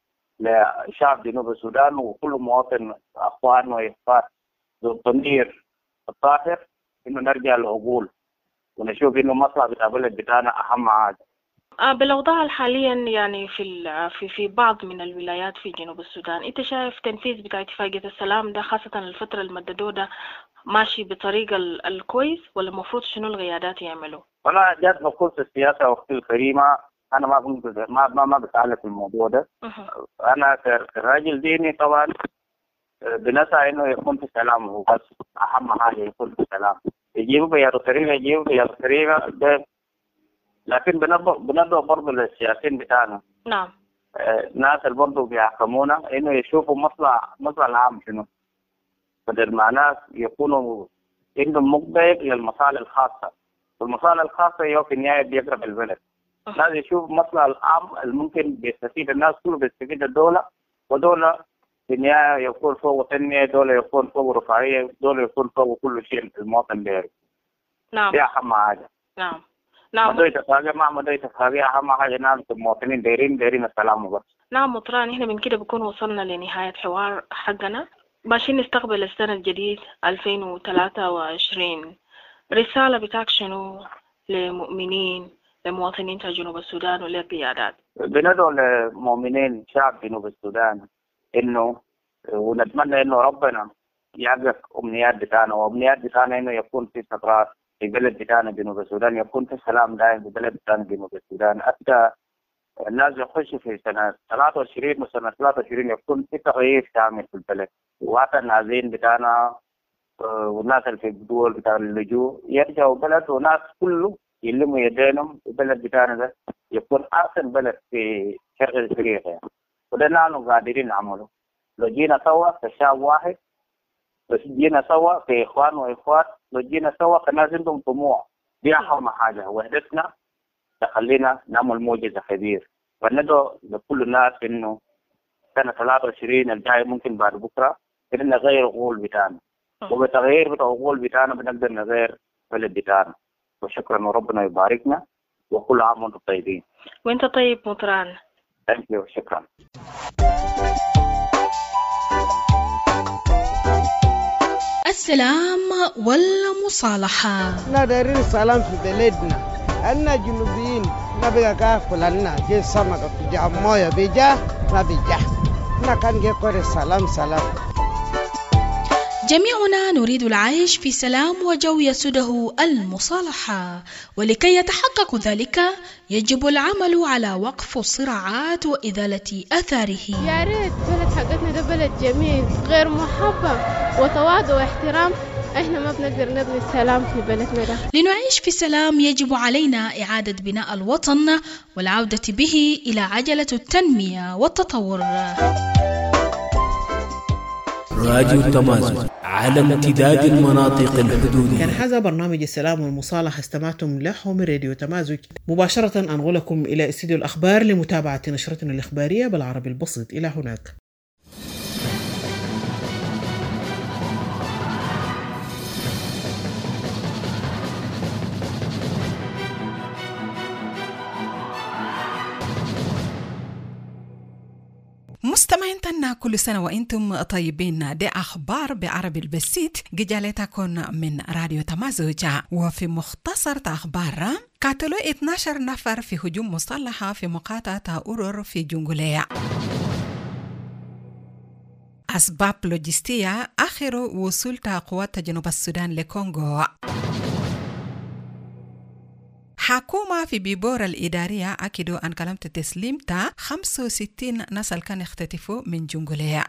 لشعب جنوب السودان وكل مواطن أخوان وإخوات ذو الضمير الطاهر إنه نرجع للعقول ونشوف إنه مصلحة بتاع البلد بتاعنا أهم حاجة.
آه بالأوضاع حاليا يعني في في في بعض من الولايات في جنوب السودان، أنت شايف تنفيذ بتاع اتفاقية السلام ده خاصة الفترة المددودة ده ماشي بطريقة الكويس ولا المفروض شنو القيادات يعملوا؟
والله جات بخصوص السياسة وقت الكريمة أنا ما كنت ما ما ما بتعلق في الموضوع ده. أنا كراجل ديني طبعا بنسعى إنه يكون في سلام، هو بس أهم حاجة يكون في سلام. يجيبوا بيا طريقة يجيبوا بيا طريقة ده، لكن بنبغى بنبغى برضه للسياسيين بتاعنا.
نعم.
آه ناس اللي برضه بيحكمونا إنه يشوفوا مصلحة مصلحة العام شنو. بدل ما ناس يكونوا عندهم مقبل للمصالح الخاصة، والمصالح الخاصة هي في النهاية بيقرب البلد. لازم يشوف مصلحة العام الممكن بيستفيد الناس كله، بيستفيد الدولة، ودولة في النهاية يكون فوق تنمية، دولة يكون فوق رفاهية، دولة يكون فوق كل شيء المواطن بيعرف.
نعم.
دي أهم حاجة.
نعم. نعم.
مدوية اتفاقية مع مدوية اتفاقية أهم حاجة ناس المواطنين دايرين دايرين السلام وبس.
نعم مطران، إحنا من كده بكون وصلنا لنهاية حوار حقنا، ماشيين نستقبل السنة الجديد ألفين وثلاثة وعشرين. رسالة بتاعك شنو لمؤمنين لمواطنين تاع جنوب السودان وللقيادات؟
بندعو للمؤمنين شعب جنوب السودان إنه ونتمنى إنه ربنا يحقق أمنيات بتاعنا، وأمنيات بتاعنا إنه يكون في استقرار في بلد بتاعنا جنوب السودان، يكون في سلام دائم في بلد بتاعنا جنوب السودان. حتى الناس يخشوا في سنة ثلاثة وعشرين وسنة ثلاثة وعشرين يكون في تغيير شامل في البلد، وحتى النازلين بتاعنا والناس اللي في الدول بتاع اللجوء يرجعوا بلد، وناس كله يلموا يدينهم البلد بتاعنا ده يكون أحسن بلد في شرق أفريقيا. وده نحن قادرين نعمله لو جينا سوا كشعب واحد، لو جينا سوا كإخوان وإخوات، لو جينا سوا كناس عندهم طموح. دي أهم حاجة، وحدتنا تخلينا نعمل معجزة كبير. فندعو لكل الناس إنه سنة ثلاثة وعشرين الجاي ممكن بعد بكرة إن نغير العقول بتاعنا، وبتغيير بتاع العقول بتاعنا بنقدر نغير بلد بتاعنا. وشكرا وربنا يباركنا، وكل عام وانتم طيبين.
وانت طيب مطران.
ثانك يو، شكرا.
السلام والمصالحة.
نادرين السلام في بلدنا، أنا جنوبيين نبغى كاكل لنا جي سمكة في جام موية بيجا نبيجا نكان جي كوري السلام سلام.
جميعنا نريد العيش في سلام وجو يسوده المصالحة، ولكي يتحقق ذلك يجب العمل على وقف الصراعات وإزالة أثاره.
يا ريت بلد حقتنا ده بلد جميل غير محبب وتواضع واحترام، احنا ما بنقدر نبني السلام في بلدنا ده.
لنعيش في سلام يجب علينا إعادة بناء الوطن والعودة به إلى عجلة التنمية والتطور.
راديو التمازن على امتداد المناطق الحدودية.
كان هذا برنامج السلام والمصالحة، استمعتم له من راديو تمازج. مباشرة أنقلكم إلى استديو الأخبار لمتابعة نشرتنا الإخبارية بالعربي البسيط. إلى هناك.
مستمعين تنا كل سنة وإنتم طيبين. دي أخبار بعربي البسيط جالتكم من راديو تمازوجة. وفي مختصر أخبار، قتلوا اثني عشر نفر في هجوم مسلحة في مقاطعة أورور في جنجولية. أسباب لوجستية آخر وصول قوات جنوب السودان لكونغو. حكومة في بيبور الإدارية أكدوا أن كلمة التسليم تا خمسة وستين نسل كان اختطفوا من جنجولية.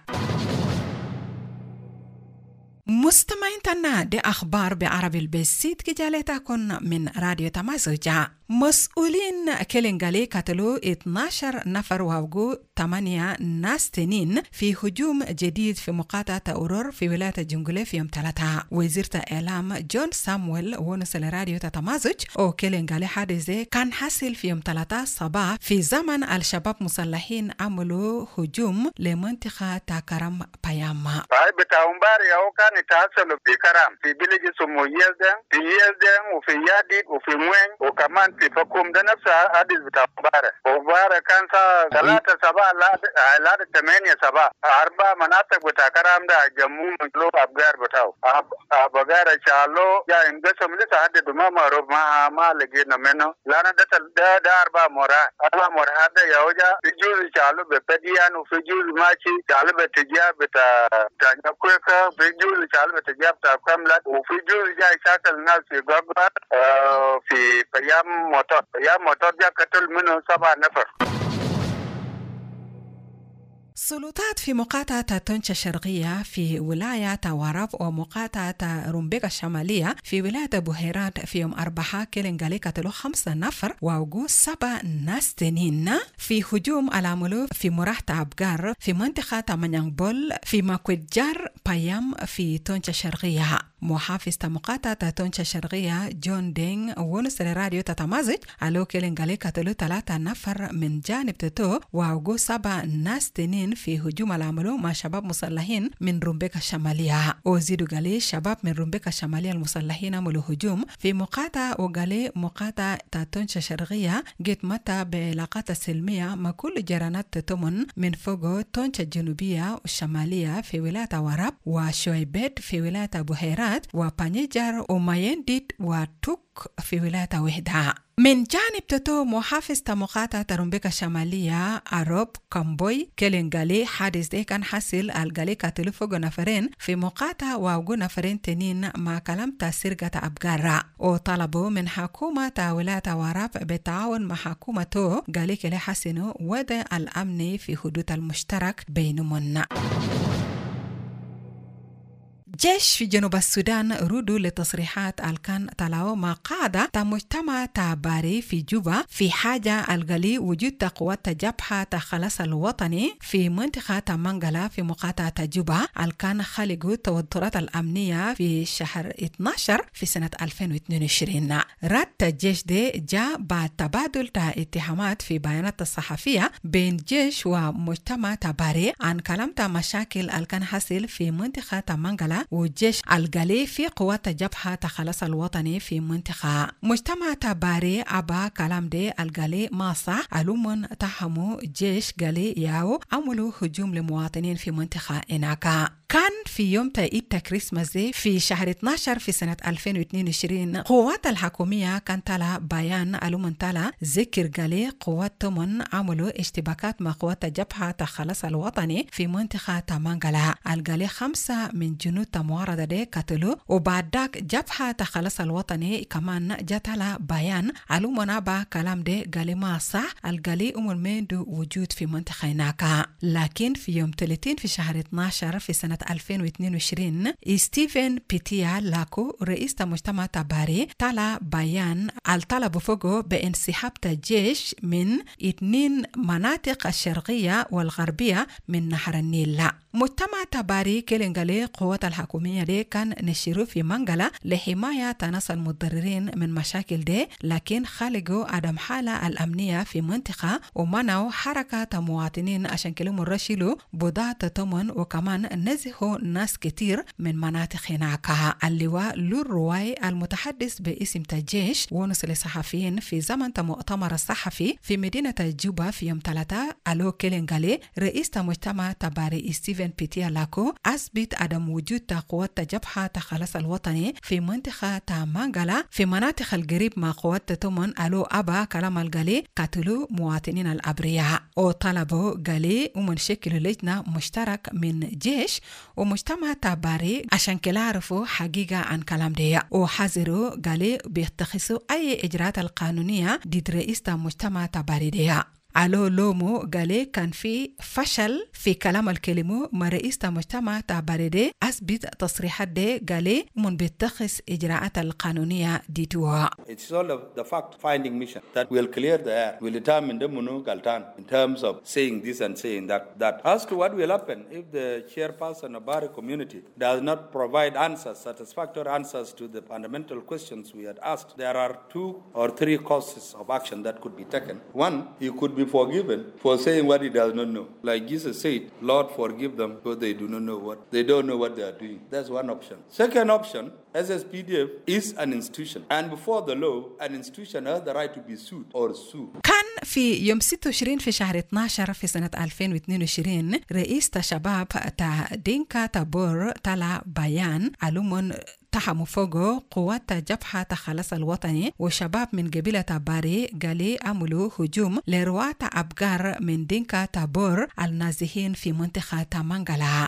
مستمعين تنا دي أخبار بعربي البسيط كجالتكم من راديو تمازوجة. مسؤولين كيلينغالي قتلوا اثناشر نفر ووقوا ثمانية ناس تانيين في هجوم جديد في مقاطعة أورور في ولاية الجنجولة في يوم ثلاثة. وزير الإعلام جون سامويل ونص لراديو تتمازج أو كيلينغالي حادث كان حاصل في يوم ثلاثة صباح في زمن الشباب مسلحين عملوا هجوم لمنطقة تاكرام باياما.
بتاع مباري أو كان يتحصل في كرام في بلج اسمه يزدن في يزدن وفي ياديد وفي موين وكمان في فكوم. ده نفس حادث بتاع مباري. مباري كان ثلاثة سبعة لا ثمانية سبعة أربع مناطق بتاع كرام ده جمو مجلو أبغار بتاعه أبغار شالو يا إنجسم لسه حد ما معروف ما ما لقينا منه. لأن ده ده ده أربع مرة أربع مرة هذا يوجا في جزء شالو ببديان وفي جزء ماشي شالو بتجاب بتاع تانيا كويكا في جزء شالو بتجاب بتاع كاملات وفي جزء جاي شاكل الناس في غبار في بيام موتور بيام موتور جا قتل منه سبعة نفر.
سلطات في مقاطعة تونشا الشرقية في ولاية واراب ومقاطعة رومبيكا الشمالية في ولاية بوهيرات في يوم أربعة كيلينغالي قتلوا خمسة نفر ووقوا سبع ناس تانيين في هجوم العملوا في مراحة أبغار في منطقة مانيانبول في ماكويتجار بايام في تونشا الشرقية. محافظ مقاطعة تونشا الشرقية جون دينغ ونص لراديو تتمازج قالوا كيلينغالي قتلوا ثلاثة نفر من جانب تتو ووقوا سبع ناس تانيين في هجوم العملوا مع شباب مسلحين من رومبيكا الشمالية. وزيدوا قالي شباب من رومبيكا الشمالية المسلحين عملوا هجوم في مقاطعة وقالي مقاطعة تونشا الشرقية جت متى بعلاقات السلمية مع كل جيرانات تتمن من فوق تونشا الجنوبية والشمالية في ولاية واراب وشويبيت في ولاية بوهيرات وبانيجار وماينديت وتوك في ولاية وحدة. من جانب تتو محافظ مقاطعة رومبيكا الشمالية أروب كامبوي كيلينغالي حادث ده كان حاصل الغالي قتلوا فوق نفرين في مقاطعة ووقوا نفرين تنين مع كلام تسرقة أبغار وطلبوا من حكومة ولاية واراب بالتعاون مع حكومته غالي كلي حسنوا وضع الأمن في حدود المشترك بينهم. جيش في جنوب السودان ردوا لتصريحات الكان طلعوا ما قادة مجتمع تاباري في جوبا في حاجة الغلي وجود قوات جبهة الخلاص الوطني في منطقة مانغلا في مقاطعة جوبا. الكان خلقوا التوترات الأمنية في شهر اثناشر في سنة ألفين واثنين وعشرين. رد الجيش ده جاء بعد تبادل اتهامات في بيانات الصحفية بين جيش ومجتمع تاباري عن كلام مشاكل الكان حصل في منطقة مانغلا والجيش الغالي في قوات جبهة الخلاص الوطني في منطقة. مجتمع تباري أبا كلام دي الغالي ما صح علوم تهموا جيش غالي ياو عملوا هجوم لمواطنين في منطقة إناكا. كان في يوم تأييد كريسماس في شهر اثناشر في سنة ألفين واثنين وعشرين قوات الحكومية كان تلا بيان علوم تلا ذكر غالي قوات تمن عملوا اشتباكات مع قوات جبهة الخلاص الوطني في منطقة مانغلا. الغالي خمسة من جنود معارضة دي قتلوا وبعد ذاك جبهة الخلاص الوطني كمان جاتلا بيان علومنا با كلام دي قالي ما صح القالي أم الميدو وجود في منطقة هناك. لكن في يوم ثلاثين في شهر اثناشر في سنة ألفين واثنين وعشرين ستيفن بيتيا لاكو رئيس مجتمع تباري طلع بيان الطلب فوقه بانسحاب الجيش من اثنين مناطق الشرقية والغربية من نهر النيل. مجتمع تباري كيلينغالي قوات الحكومية دي كان نشروا في مانغلا لحماية ناس المتضررين من مشاكل دي، لكن خلقوا عدم حالة الأمنية في منطقة ومنعوا حركة مواطنين عشان كلهم الرشلوا بضاعة تمن وكمان نزهوا ناس كتير من مناطق هناك. اللواء لور رواي المتحدث باسم الجيش ونص للصحفيين في زمن مؤتمر الصحفي في مدينة جوبا في يوم ثلاثة ألو كيلينغالي رئيس مجتمع تباري ستيفن بيتيا لاكو أثبت عدم وجود قوات جبهة الخلاص الوطني في منطقة مانغلا في مناطق القريب مع قوات تمن ألو أبا كلام الغالي قتلوا مواطنين الأبرياء وطلبوا غالي ومن شكل لجنة مشترك من جيش ومجتمع تباري عشان كلا عرفوا حقيقة عن كلام دي وحذروا غالي بيتخذوا أي إجراءات القانونية ضد رئيس مجتمع تباري دي. علو لومو قالي كان في فشل في كلام الكلمة ما رئيس مجتمع تاباردي أثبت تصريحات دي قالي من بيتخذ إجراءات القانونية دي توا.
It's all of the fact-finding mission that will clear the air, will determine the Munu Galtan in terms of saying this and saying that. That as to what will happen if the chairperson of Bari community does not provide answers, satisfactory answers to the fundamental questions we had asked, there are two or three courses of action that could be taken. One, he could be forgiven for saying what he does not know. Like Jesus said, Lord, forgive them because they do not know what they don't know what they are doing. That's one option. Second option, S S P D F is an institution, and before the law, an institution has the right to be sued or sue.
كان في يوم ستة وعشرين في شهر اثناشر في سنة ألفين واثنين وعشرين رئيس شباب تا دينكا تابور طلع بيان علوم تحموا فوقه قوات جبهة تخلص الوطني وشباب من قبيلة باري قالي عملوا هجوم لرواة أبقار من دينكا تابور النازحين في منطقة مانغالا.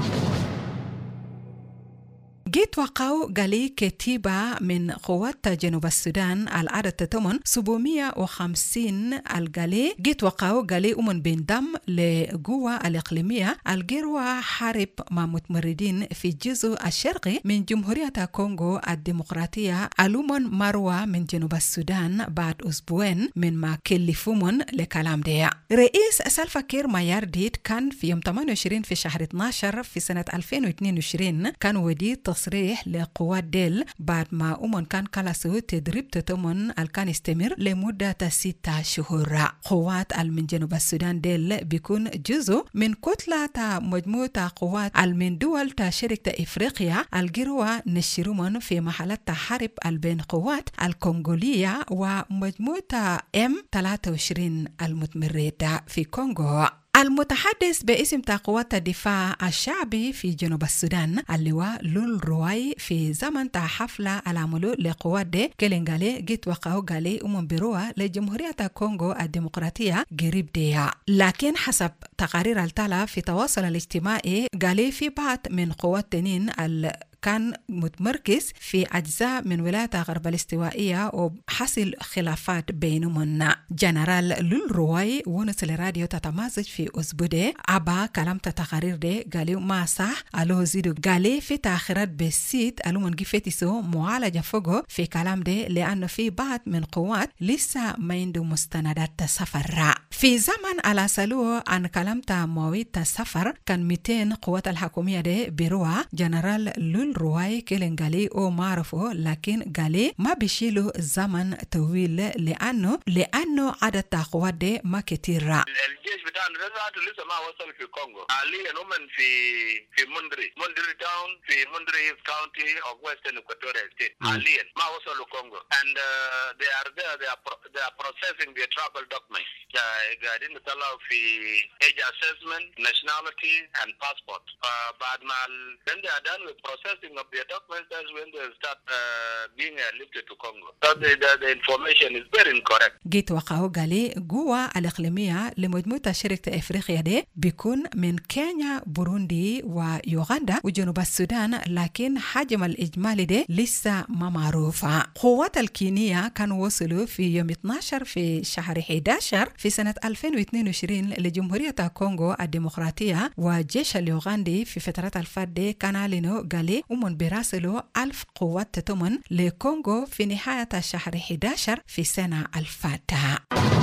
جيت وقعوا قالي كتيبة من قوات جنوب السودان العدد تتمن سبعمية وخمسين القالي جيت وقعوا قالي أمن بندم لقوة الإقليمية الجيروا حارب مع متمردين في الجزء الشرقي من جمهورية كونغو الديمقراطية ألومن مروة من جنوب السودان بعد أسبوعين من ما كلفومن لكلام دي. رئيس سلفا كير مايارديت كان في يوم ثمانية وعشرين في شهر اثناشر في سنة ألفين واثنين وعشرين كان ودي تصريح لقوات ديل بعد ما أمن كان كالاسو تدريب تتمن الكان يستمر لمدة ستة شهور. قوات من جنوب السودان ديل بيكون جزء من كتلة مجموعة قوات من دول شركة إفريقيا الجروة نشرومن في محلات حرب البين قوات الكونغولية ومجموعة إم ثلاثة وعشرين المتمردة في كونغو. المتحدث باسم قوات الدفاع الشعبي في جنوب السودان اللواء لول رواي في زمن تا حفلة العملو لقوات دي كلنغالي جيت وقعوا قالي أمم بروة لجمهورية كونغو الديمقراطية قريب ديها. لكن حسب تقارير التالة في تواصل الاجتماعي قالي في بعض من قوات تنين ال كان متمركز في أجزاء من ولاية غرب الاستوائية وحصل خلافات بينهم. جنرال لول رواي ونس الراديو تتمازج في أسبوع أبا كلام تتقارير دي قالوا ما صح ألو زيدو قالي في تأخيرات بسيط ألو من جفتسو معالجة فوقه في كلام دي لأنه في بعض من قوات لسه ما عنده مستندات سفر. في زمن على سلو عن كلام تمويد السفر كان مئتين قوات الحكومية دي بروها. جنرال لول رواي كيلن قالي او معرفه لكن قالي ما بيشيلوا زمن طويل لانه لانه عدد القوات دي ما كتير.
الجيش بتاعنا ذاته لسه ما وصل في كونغو حاليا هم في في مندري مندري تاون في مندري ايست كاونتي اوف ويسترن اكواتوريال ستيت حاليا ما وصلوا كونغو and uh, they are there they are pro they are processing their travel documents قاعدين يطلعوا في age assessment nationality and passport uh, بعد ما when they are done with processing of their documents that's when they start uh, being lifted to Congo. So the, the, the information is very incorrect.
جيت وقعوا قالي قوة الإقليمية لمجموعة شركة إفريقيا دي بيكون من كينيا بوروندي ويوغندا وجنوب السودان لكن حجم الإجمالي دي لسه ما معروفة. قوات الكينية كانوا وصلوا في يوم اثناشر في شهر أحد عشر في سنة ألفين واثنين وعشرين لجمهورية كونغو الديمقراطية وجيش اليوغندي في فترة الفادة كان علينو قالي ومن براسلو ألف قوات تتمن لكونغو في نهاية الشهر أحد عشر في سنة الفاتحة.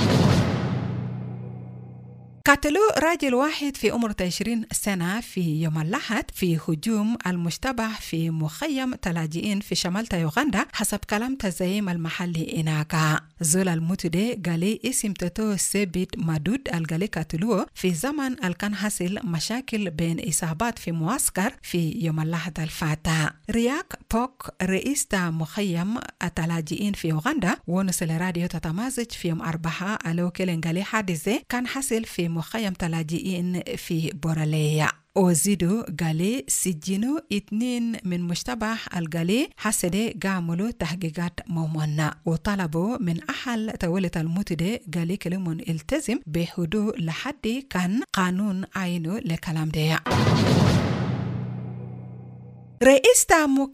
قتلوا راجل واحد في عمر عشرين سنة في يوم الأحد في هجوم المشتبه في مخيم تلاجئين في شمال يوغندا حسب كلام الزعيم المحلي إناكا. زول المتدى قالي اسم تتو سيبيت مدود القالي قتلوه في زمن الكان حصل مشاكل بين إصابات في معسكر في يوم الأحد الفاتح. رياك بوك رئيس مخيم التلاجئين في يوغندا ونس الراديو تتمازج في يوم أربعة ألو كيلن قالي حادثة كان حصل في مخيم تلاجئين في بوراليا. وزيدو قالي سجنوا اثنين من مشتبه القالي حسدي قاملوا تحقيقات مومنة وطلبوا من أحل تولة المتدى قالي كلمون التزم بحدود لحد كان قانون عينه لكلام دي. رئيس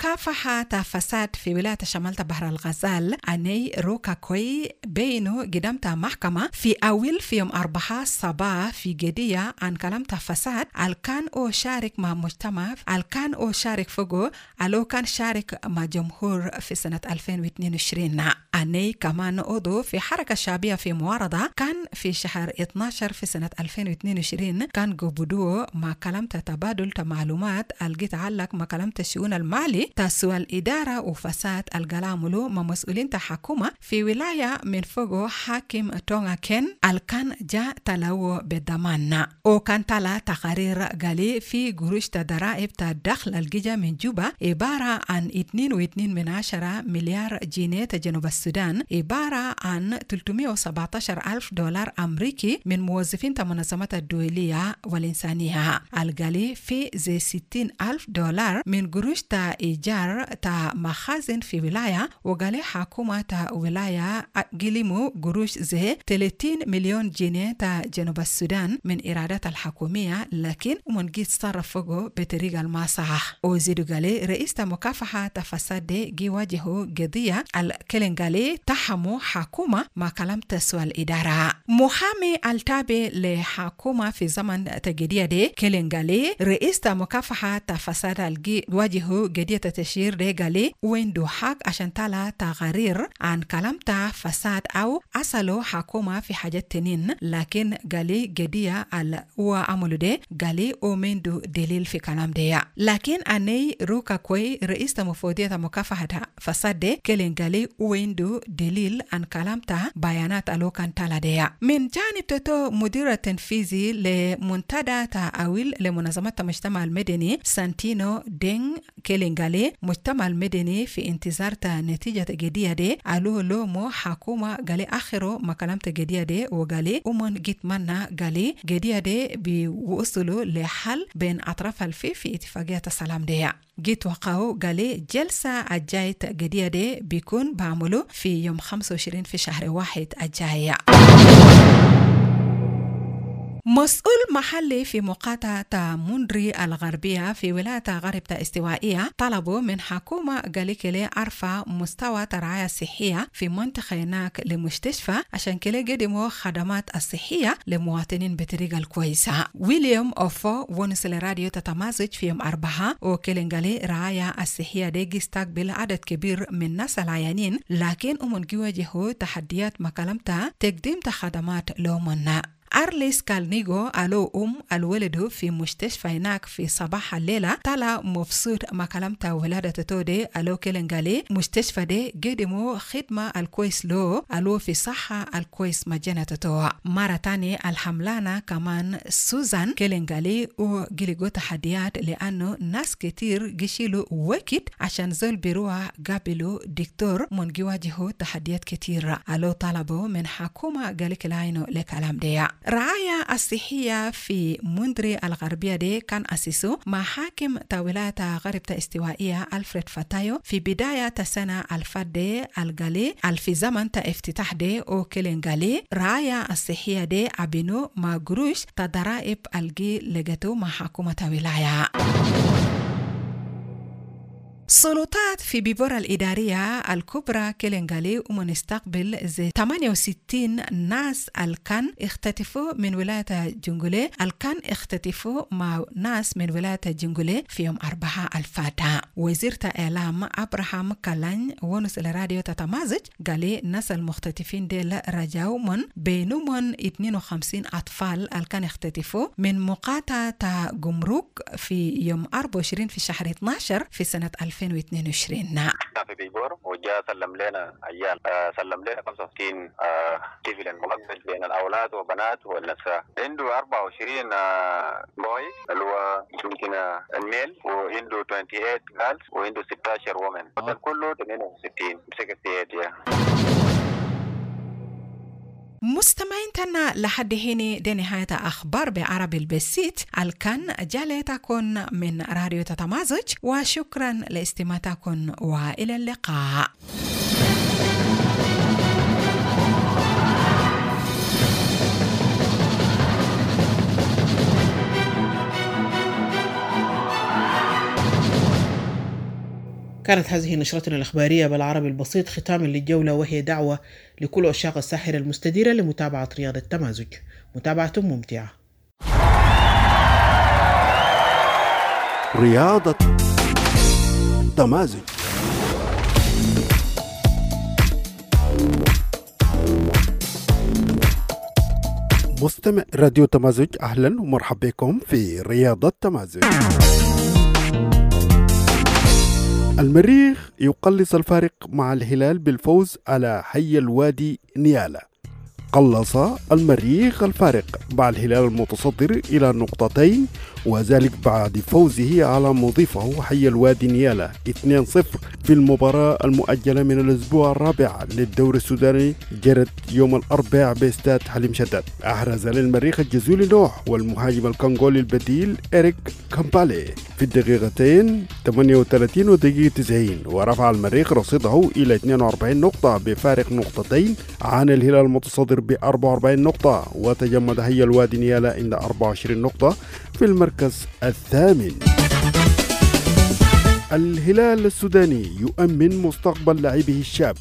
مكافحة فساد في ولاية شمال بحر الغزال أني روكا كوي بينو قدمت محكمة في أول في يوم أربعة صباح في قضية عن كلام فساد الكان أو شارك مع مجتمع الكان أو شارك فوقو ألو كان شارك مع جمهور في سنة ألفين واثنين وعشرين. أني كمان عضو في حركة شعبية في معارضة كان في شهر اثناشر في سنة ألفين واثنين وعشرين كان قبضوه مع كلام تبادل معلومات الجي تعلق مع كلام الشؤون المالي تسوى الإدارة وفساد الجلاملو مع مسؤولين تحكومة في ولاية من فوقو حاكم تونغا كين الكان جاء تلو بالضمان وكان تلا تقارير قالي في قروش تضرائب تدخل الجيجا من جوبا عبارة عن اثنين فاصلة اثنين من عشرة مليار جنيه جنوب السودان عبارة عن ثلاثمائة وسبعة عشر ألف دولار أمريكي من موظفين المنظمات الدولية والإنسانية القالي في زي ستين ألف دولار من قروش تا إيجار تا مخازن في ولاية وقالي حكومة تا ولاية قلمو قروش زي ثلاثين مليون جنيه تا جنوب السودان من إيرادات الحكومية لكن منجيت صرف فوقو بطريقة المصح وزيدو قالي رئيس تا مكافحة تفساد دي جي واجهو قضية الكلنغالي تحمو حكومة ما كلام تسوى الإدارة محامي التابع لحكومة في زمن تجدية دي كلنغالي رئيس تا مكافحة تفساد الجي واجهو قضية تشير دي قالي وين دو حق عشان تالا تغرير عن كلام تا فساد أو أصلو حكومة في حاجات تنين لكن قالي قضية ال وعملو دي قالي ومن دو دليل في كلام دي لكن أني روكا كوي رئيس تا مفودية مكافحة فساد دي كلنغالي وين دو دليل عن كلام تا بيانات ألو كان تالا دي من جانب تتو مدير التنفيذي لمنتدى تأويل لمنظمة المجتمع المدني سانتينو دين كلنغالي مجتمع المدني في انتظار نتيجة جديدة دي ألو لومو حكومة قالي آخره ما كلام تجديدة دي وقالي ومن جيت منا قالي جديدة دي بيوصلوا لحل بين أطراف الفي في اتفاقية السلام دي جيت وقعوا قالي جلسة الجاية جديدة دي بيكون بعملوا في يوم خمسة وعشرين في شهر واحد الجاية. مسؤول محلي في مقاطعة مندري الغربية في ولاية غرب استوائية طلبوا من حكومة قالي عرفة مستوى الرعاية الصحية في منطقة هناك لمستشفى عشان كلي قدموا خدمات الصحية لمواطنين بطريقة الكويسة. ويليام أوفو ونس الراديو تتمازج في يوم أربعة وكلي قالي رعاية الصحية دي يستقبل عدد كبير من الناس العيانين لكن أمون يواجهوا تحديات مكالمتها تقديم خدمات لومنا. أرليس كالنيغو ألو أم الولد في مستشفى هناك في صباح الليلة طلع مبسوط ما كلمته ولادة تودي ألو كيلنغالي مستشفى دي قدموا خدمة الكويس لو ألو في صحة الكويس مجنة تو مرة تانية الحملانة كمان سوزان كيلنغالي وقلقوا تحديات لأنه ناس كتير جيشيلوا وكت عشان زول بيروح قابلوا دكتور من جواجهوا تحديات كتير ألو طلبوا من حكومة قالك لاينو لكلام دي. رعاية الصحية في مندري الغربية دي كان أسسو مع حاكم ولاية غرب استوائية ألفريد فتايو في بداية السنة الفات دي الغالي في زمن افتتاح دي وكيلنغالي رعاية الصحية دي أبينو مع قروش تضرائب الجي لغتو مع حكومة ولاية. سلطات في بيبورا الإدارية الكبرى كيلنغالي ومنستقبل زي ثمانية وستين ناس الكان اختطفوا من ولاية جنجولي الكان اختطفوا مع ناس من ولاية جنجولي في يوم أربعة الفاتحة. وزير إعلام أبراهام كالان ونس الراديو تتمازج قالي ناس المختطفين ديل رجاو من بينو من اثنين وخمسين أطفال الكان اختطفوا من مقاطعة جمروك في يوم أربعة وعشرين في شهر اثناشر في سنة ألفين واثنين وعشرين.
في بيبور وجاء سلم لنا عيال آه سلم لنا خمسة وستين آه طفل مغبج بين الأولاد وبنات والنساء. عنده أربعة وعشرين آه بوي اللي هو يمكن آه الميل وعنده ثمانية وعشرين جالز وعنده ستة عشر ومن. آه. كله ثمانية وستين بسكتيات.
مستمعين تنا لحد هنا دي نهاية أخبار بعربي البسيط الكان جالتكن من راديو تتمازج وشكرا لاستماعتكم وإلى اللقاء.
كانت هذه نشرتنا الإخبارية بالعربي البسيط ختاما للجولة، وهي دعوة لكل عشاق الساحرة المستديرة لمتابعة رياضة تمازج. متابعة ممتعة.
رياضة تمازج. مستمع راديو تمازج، أهلا ومرحبا بكم في رياضة تمازج. المريخ يقلص الفارق مع الهلال بالفوز على حي الوادي نيالا. قلص المريخ الفارق مع الهلال المتصدر إلى نقطتين، وذلك بعد فوزه على مضيفه حي الوادي نيالا اثنين صفر في المباراة المؤجلة من الأسبوع الرابع للدوري السوداني، جرت يوم الأربعاء باستاد حليم شداد. أحرز للمريخ الجزولي نوح والمهاجم الكونغولي البديل إريك كامبالي في الدقيقتين ثمانية وثلاثين ودقيقة تسعين، ورفع المريخ رصيده إلى اثنين وأربعين نقطة بفارق نقطتين عن الهلال المتصدر ب أربعة وأربعين نقطة، وتجمد حي الوادي نيالا عند أربعة وعشرين نقطة في المركز الثامن. الهلال السوداني يؤمن مستقبل لاعبه الشاب.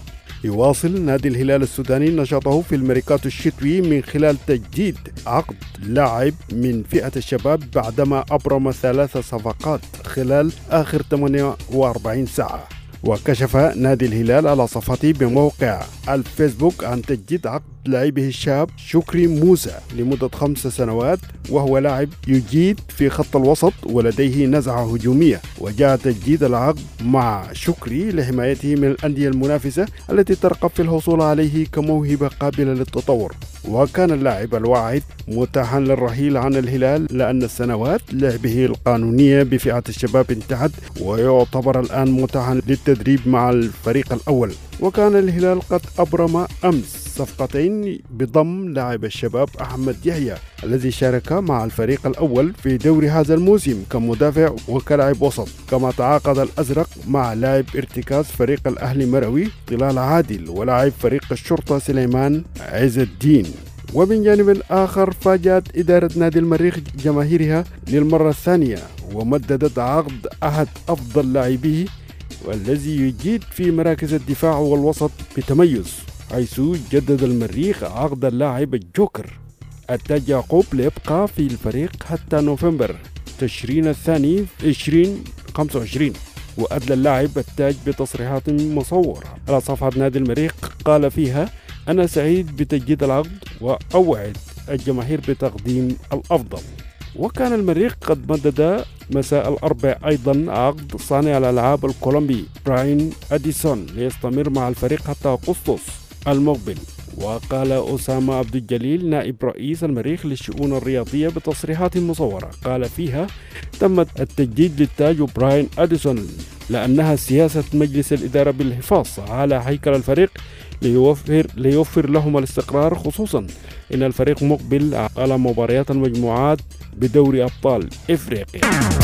يواصل نادي الهلال السوداني نشاطه في الميركاتو الشتوي من خلال تجديد عقد لاعب من فئة الشباب بعدما أبرم ثلاث صفقات خلال آخر ثمانية وأربعين ساعة. وكشف نادي الهلال على صفحته بموقع الفيسبوك عن تجديد عقد لاعبه الشاب شكري موسى لمدة خمس سنوات، وهو لاعب يجيد في خط الوسط ولديه نزعة هجومية. وجاء تجديد العقد مع شكري لحمايته من الأندية المنافسة التي ترغب في الحصول عليه كموهبة قابلة للتطور. وكان اللاعب الواعد متاحا للرحيل عن الهلال لأن سنوات لعبه القانونية بفئة الشباب انتهت، ويعتبر الآن متاحا للتدريب مع الفريق الأول. وكان الهلال قد أبرم أمس صفقتين بضم لاعب الشباب أحمد يحيى الذي شارك مع الفريق الأول في دوري هذا الموسم كمدافع وكلاعب وسط، كما تعاقد الأزرق مع لاعب ارتكاز فريق الأهلي مروي طلال عادل ولاعب فريق الشرطة سليمان عز الدين. ومن جانب آخر فاجأت إدارة نادي المريخ جماهيرها للمرة الثانية ومددت عقد أحد أفضل لاعبيه والذي يجيد في مراكز الدفاع والوسط بتميز، حيث جدد المريخ عقد اللاعب الجوكر التاج يعقوب ليبقى في الفريق حتى نوفمبر تشرين الثاني عشرين خمسة وعشرين. وأدلى اللاعب التاج بتصريحات مصورة على صفحة نادي المريخ قال فيها: أنا سعيد بتجديد العقد وأوعد الجماهير بتقديم الأفضل. وكان المريخ قد مدد مساء الأربعاء أيضا عقد صانع الألعاب الكولومبي براين أديسون ليستمر مع الفريق حتى أغسطس المقبل. وقال أسامة عبد الجليل نائب رئيس المريخ للشؤون الرياضية بتصريحات مصورة قال فيها: تمت التجديد للتاج براين أديسون لأنها سياسة مجلس الإدارة بالحفاظ على هيكل الفريق ليوفر, ليوفر لهم الاستقرار، خصوصا إن الفريق مقبل على مباريات المجموعات بدوري أبطال إفريقيا.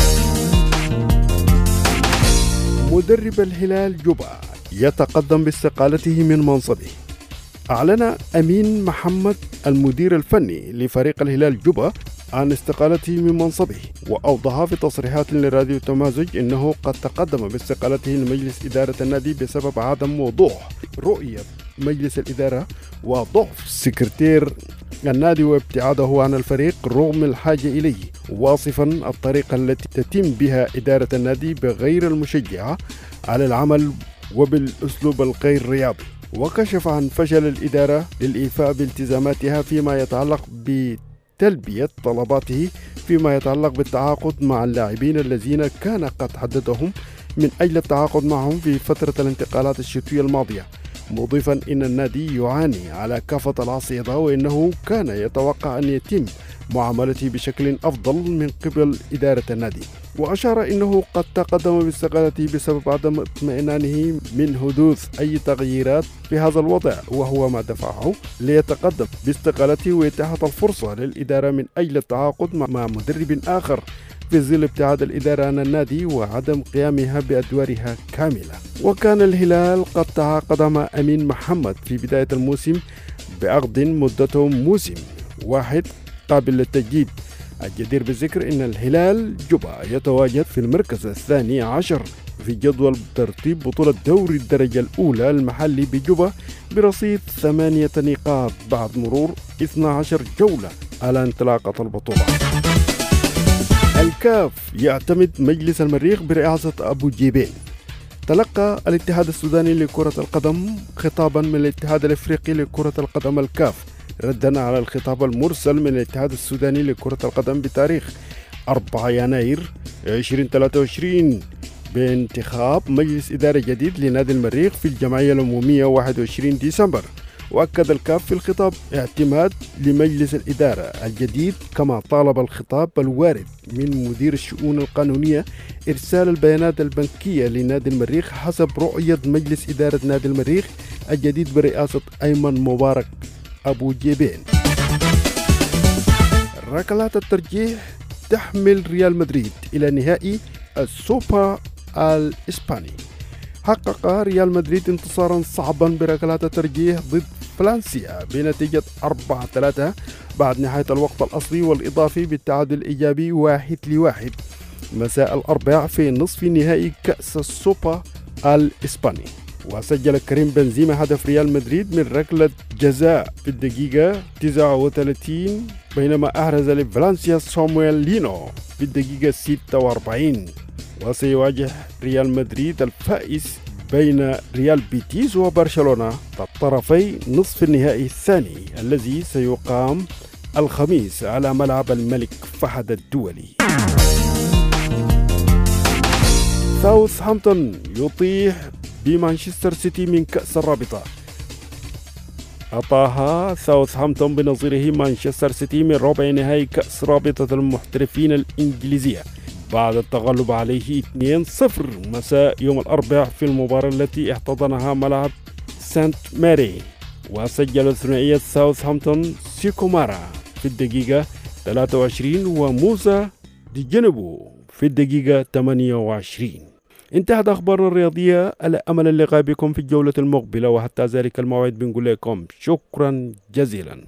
مدرب الهلال جوبا يتقدم باستقالته من منصبه. أعلن أمين محمد المدير الفني لفريق الهلال جوبا عن استقالته من منصبه، وأوضح في تصريحات لراديو تمازج أنه قد تقدم باستقالته لمجلس إدارة النادي بسبب عدم وضوح رؤية مجلس الإدارة وضعف سكرتير النادي وابتعاده عن الفريق رغم الحاجة إليه، واصفا الطريقة التي تتم بها إدارة النادي بغير المشجعة على العمل وبالأسلوب الغير رياضي. وكشف عن فشل الإدارة للإيفاء بالتزاماتها فيما يتعلق بتلبية طلباته فيما يتعلق بالتعاقد مع اللاعبين الذين كان قد حددهم من أجل التعاقد معهم في فترة الانتقالات الشتوية الماضية، مضيفا إن النادي يعاني على كافة الأصعدة وإنه كان يتوقع أن يتم معاملته بشكل أفضل من قبل إدارة النادي. وأشار إنه قد تقدم باستقالته بسبب عدم اطمئنانه من حدوث أي تغييرات في هذا الوضع، وهو ما دفعه ليتقدم باستقالته وإتاحة الفرصة للإدارة من أجل التعاقد مع مدرب آخر في ظل ابتعاد الإدارة عن النادي وعدم قيامها بأدوارها كاملة. وكان الهلال قد تعاقد مع أمين محمد في بداية الموسم بعقد مدته موسم واحد قابل للتجديد الجدير بالذكر أن الهلال جوبا يتواجد في المركز الثاني عشر في جدول ترتيب بطولة دوري الدرجة الأولى المحلي بجوبا برصيد ثمانية نقاط بعد مرور اثنتي عشرة جولة على انطلاقة البطولة. الكاف يعتمد مجلس المريخ برئاسة أبو جيبين. تلقى الاتحاد السوداني لكرة القدم خطابا من الاتحاد الافريقي لكرة القدم الكاف ردا على الخطاب المرسل من الاتحاد السوداني لكرة القدم بتاريخ أربعة يناير ألفين وثلاثة وعشرين بانتخاب مجلس إداري جديد لنادي المريخ في الجمعية العمومية واحد وعشرين ديسمبر. وأكد الكاف في الخطاب اعتماد لمجلس الإدارة الجديد، كما طالب الخطاب الوارد من مدير الشؤون القانونية إرسال البيانات البنكية لنادي المريخ حسب رؤية مجلس إدارة نادي المريخ الجديد برئاسة أيمن مبارك أبو جيبين. ركلات الترجيح تحمل ريال مدريد إلى نهائي السوبر الإسباني. حقق ريال مدريد انتصارا صعبا بركلات الترجيح ضد فالنسيا بنتيجة أربعة ثلاثة بعد نهاية الوقت الأصلي والإضافي بالتعادل الإيجابي واحد لواحد مساء الأربعاء في نصف نهائي كأس السوبر الإسباني. وسجل كريم بنزيما هدف ريال مدريد من ركلة جزاء في الدقيقة تسعة وثلاثين، بينما أحرز لفالنسيا صامويل لينو في الدقيقة ستة وأربعين. وسيواجه ريال مدريد الفائز بين ريال بيتيس وبرشلونة طرفي نصف النهائي الثاني الذي سيقام الخميس على ملعب الملك فهد الدولي. ساوثهامبتون يطيح بمانشستر سيتي من كأس الرابطة. أطاها ساوثهامبتون بنظيره مانشستر سيتي من ربع نهائي كأس رابطة المحترفين الإنجليزية بعد التغلب عليه اثنين صفر مساء يوم الأربعاء في المباراة التي احتضنها ملعب سانت ماري. وسجل ثنائية ساوثهامبتون سيكومارا في الدقيقة ثلاثة وعشرين وموسى دي جنبو في الدقيقة ثمانية وعشرين. انتهت أخبارنا الرياضية. على أمل اللقاء بكم في الجولة المقبلة، وحتى ذلك الموعد بنقول لكم شكرا جزيلا.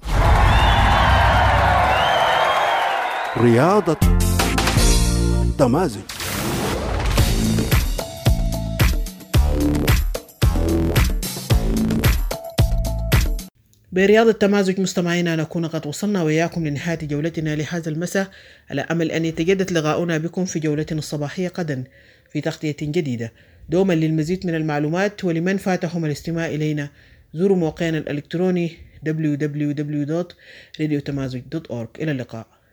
رياضة تمازج.
برياض التمازج مستمعينا نكون قد وصلنا وإياكم لنهاية جولتنا لهذا المساء، على أمل أن يتجدد لقاؤنا بكم في جولتنا الصباحية غدا في تغطية جديدة. دوما للمزيد من المعلومات ولمن فاتهم الاستماع إلينا زوروا موقعنا الإلكتروني دبليو دبليو دبليو دوت راديو تمازج دوت أورج. إلى اللقاء.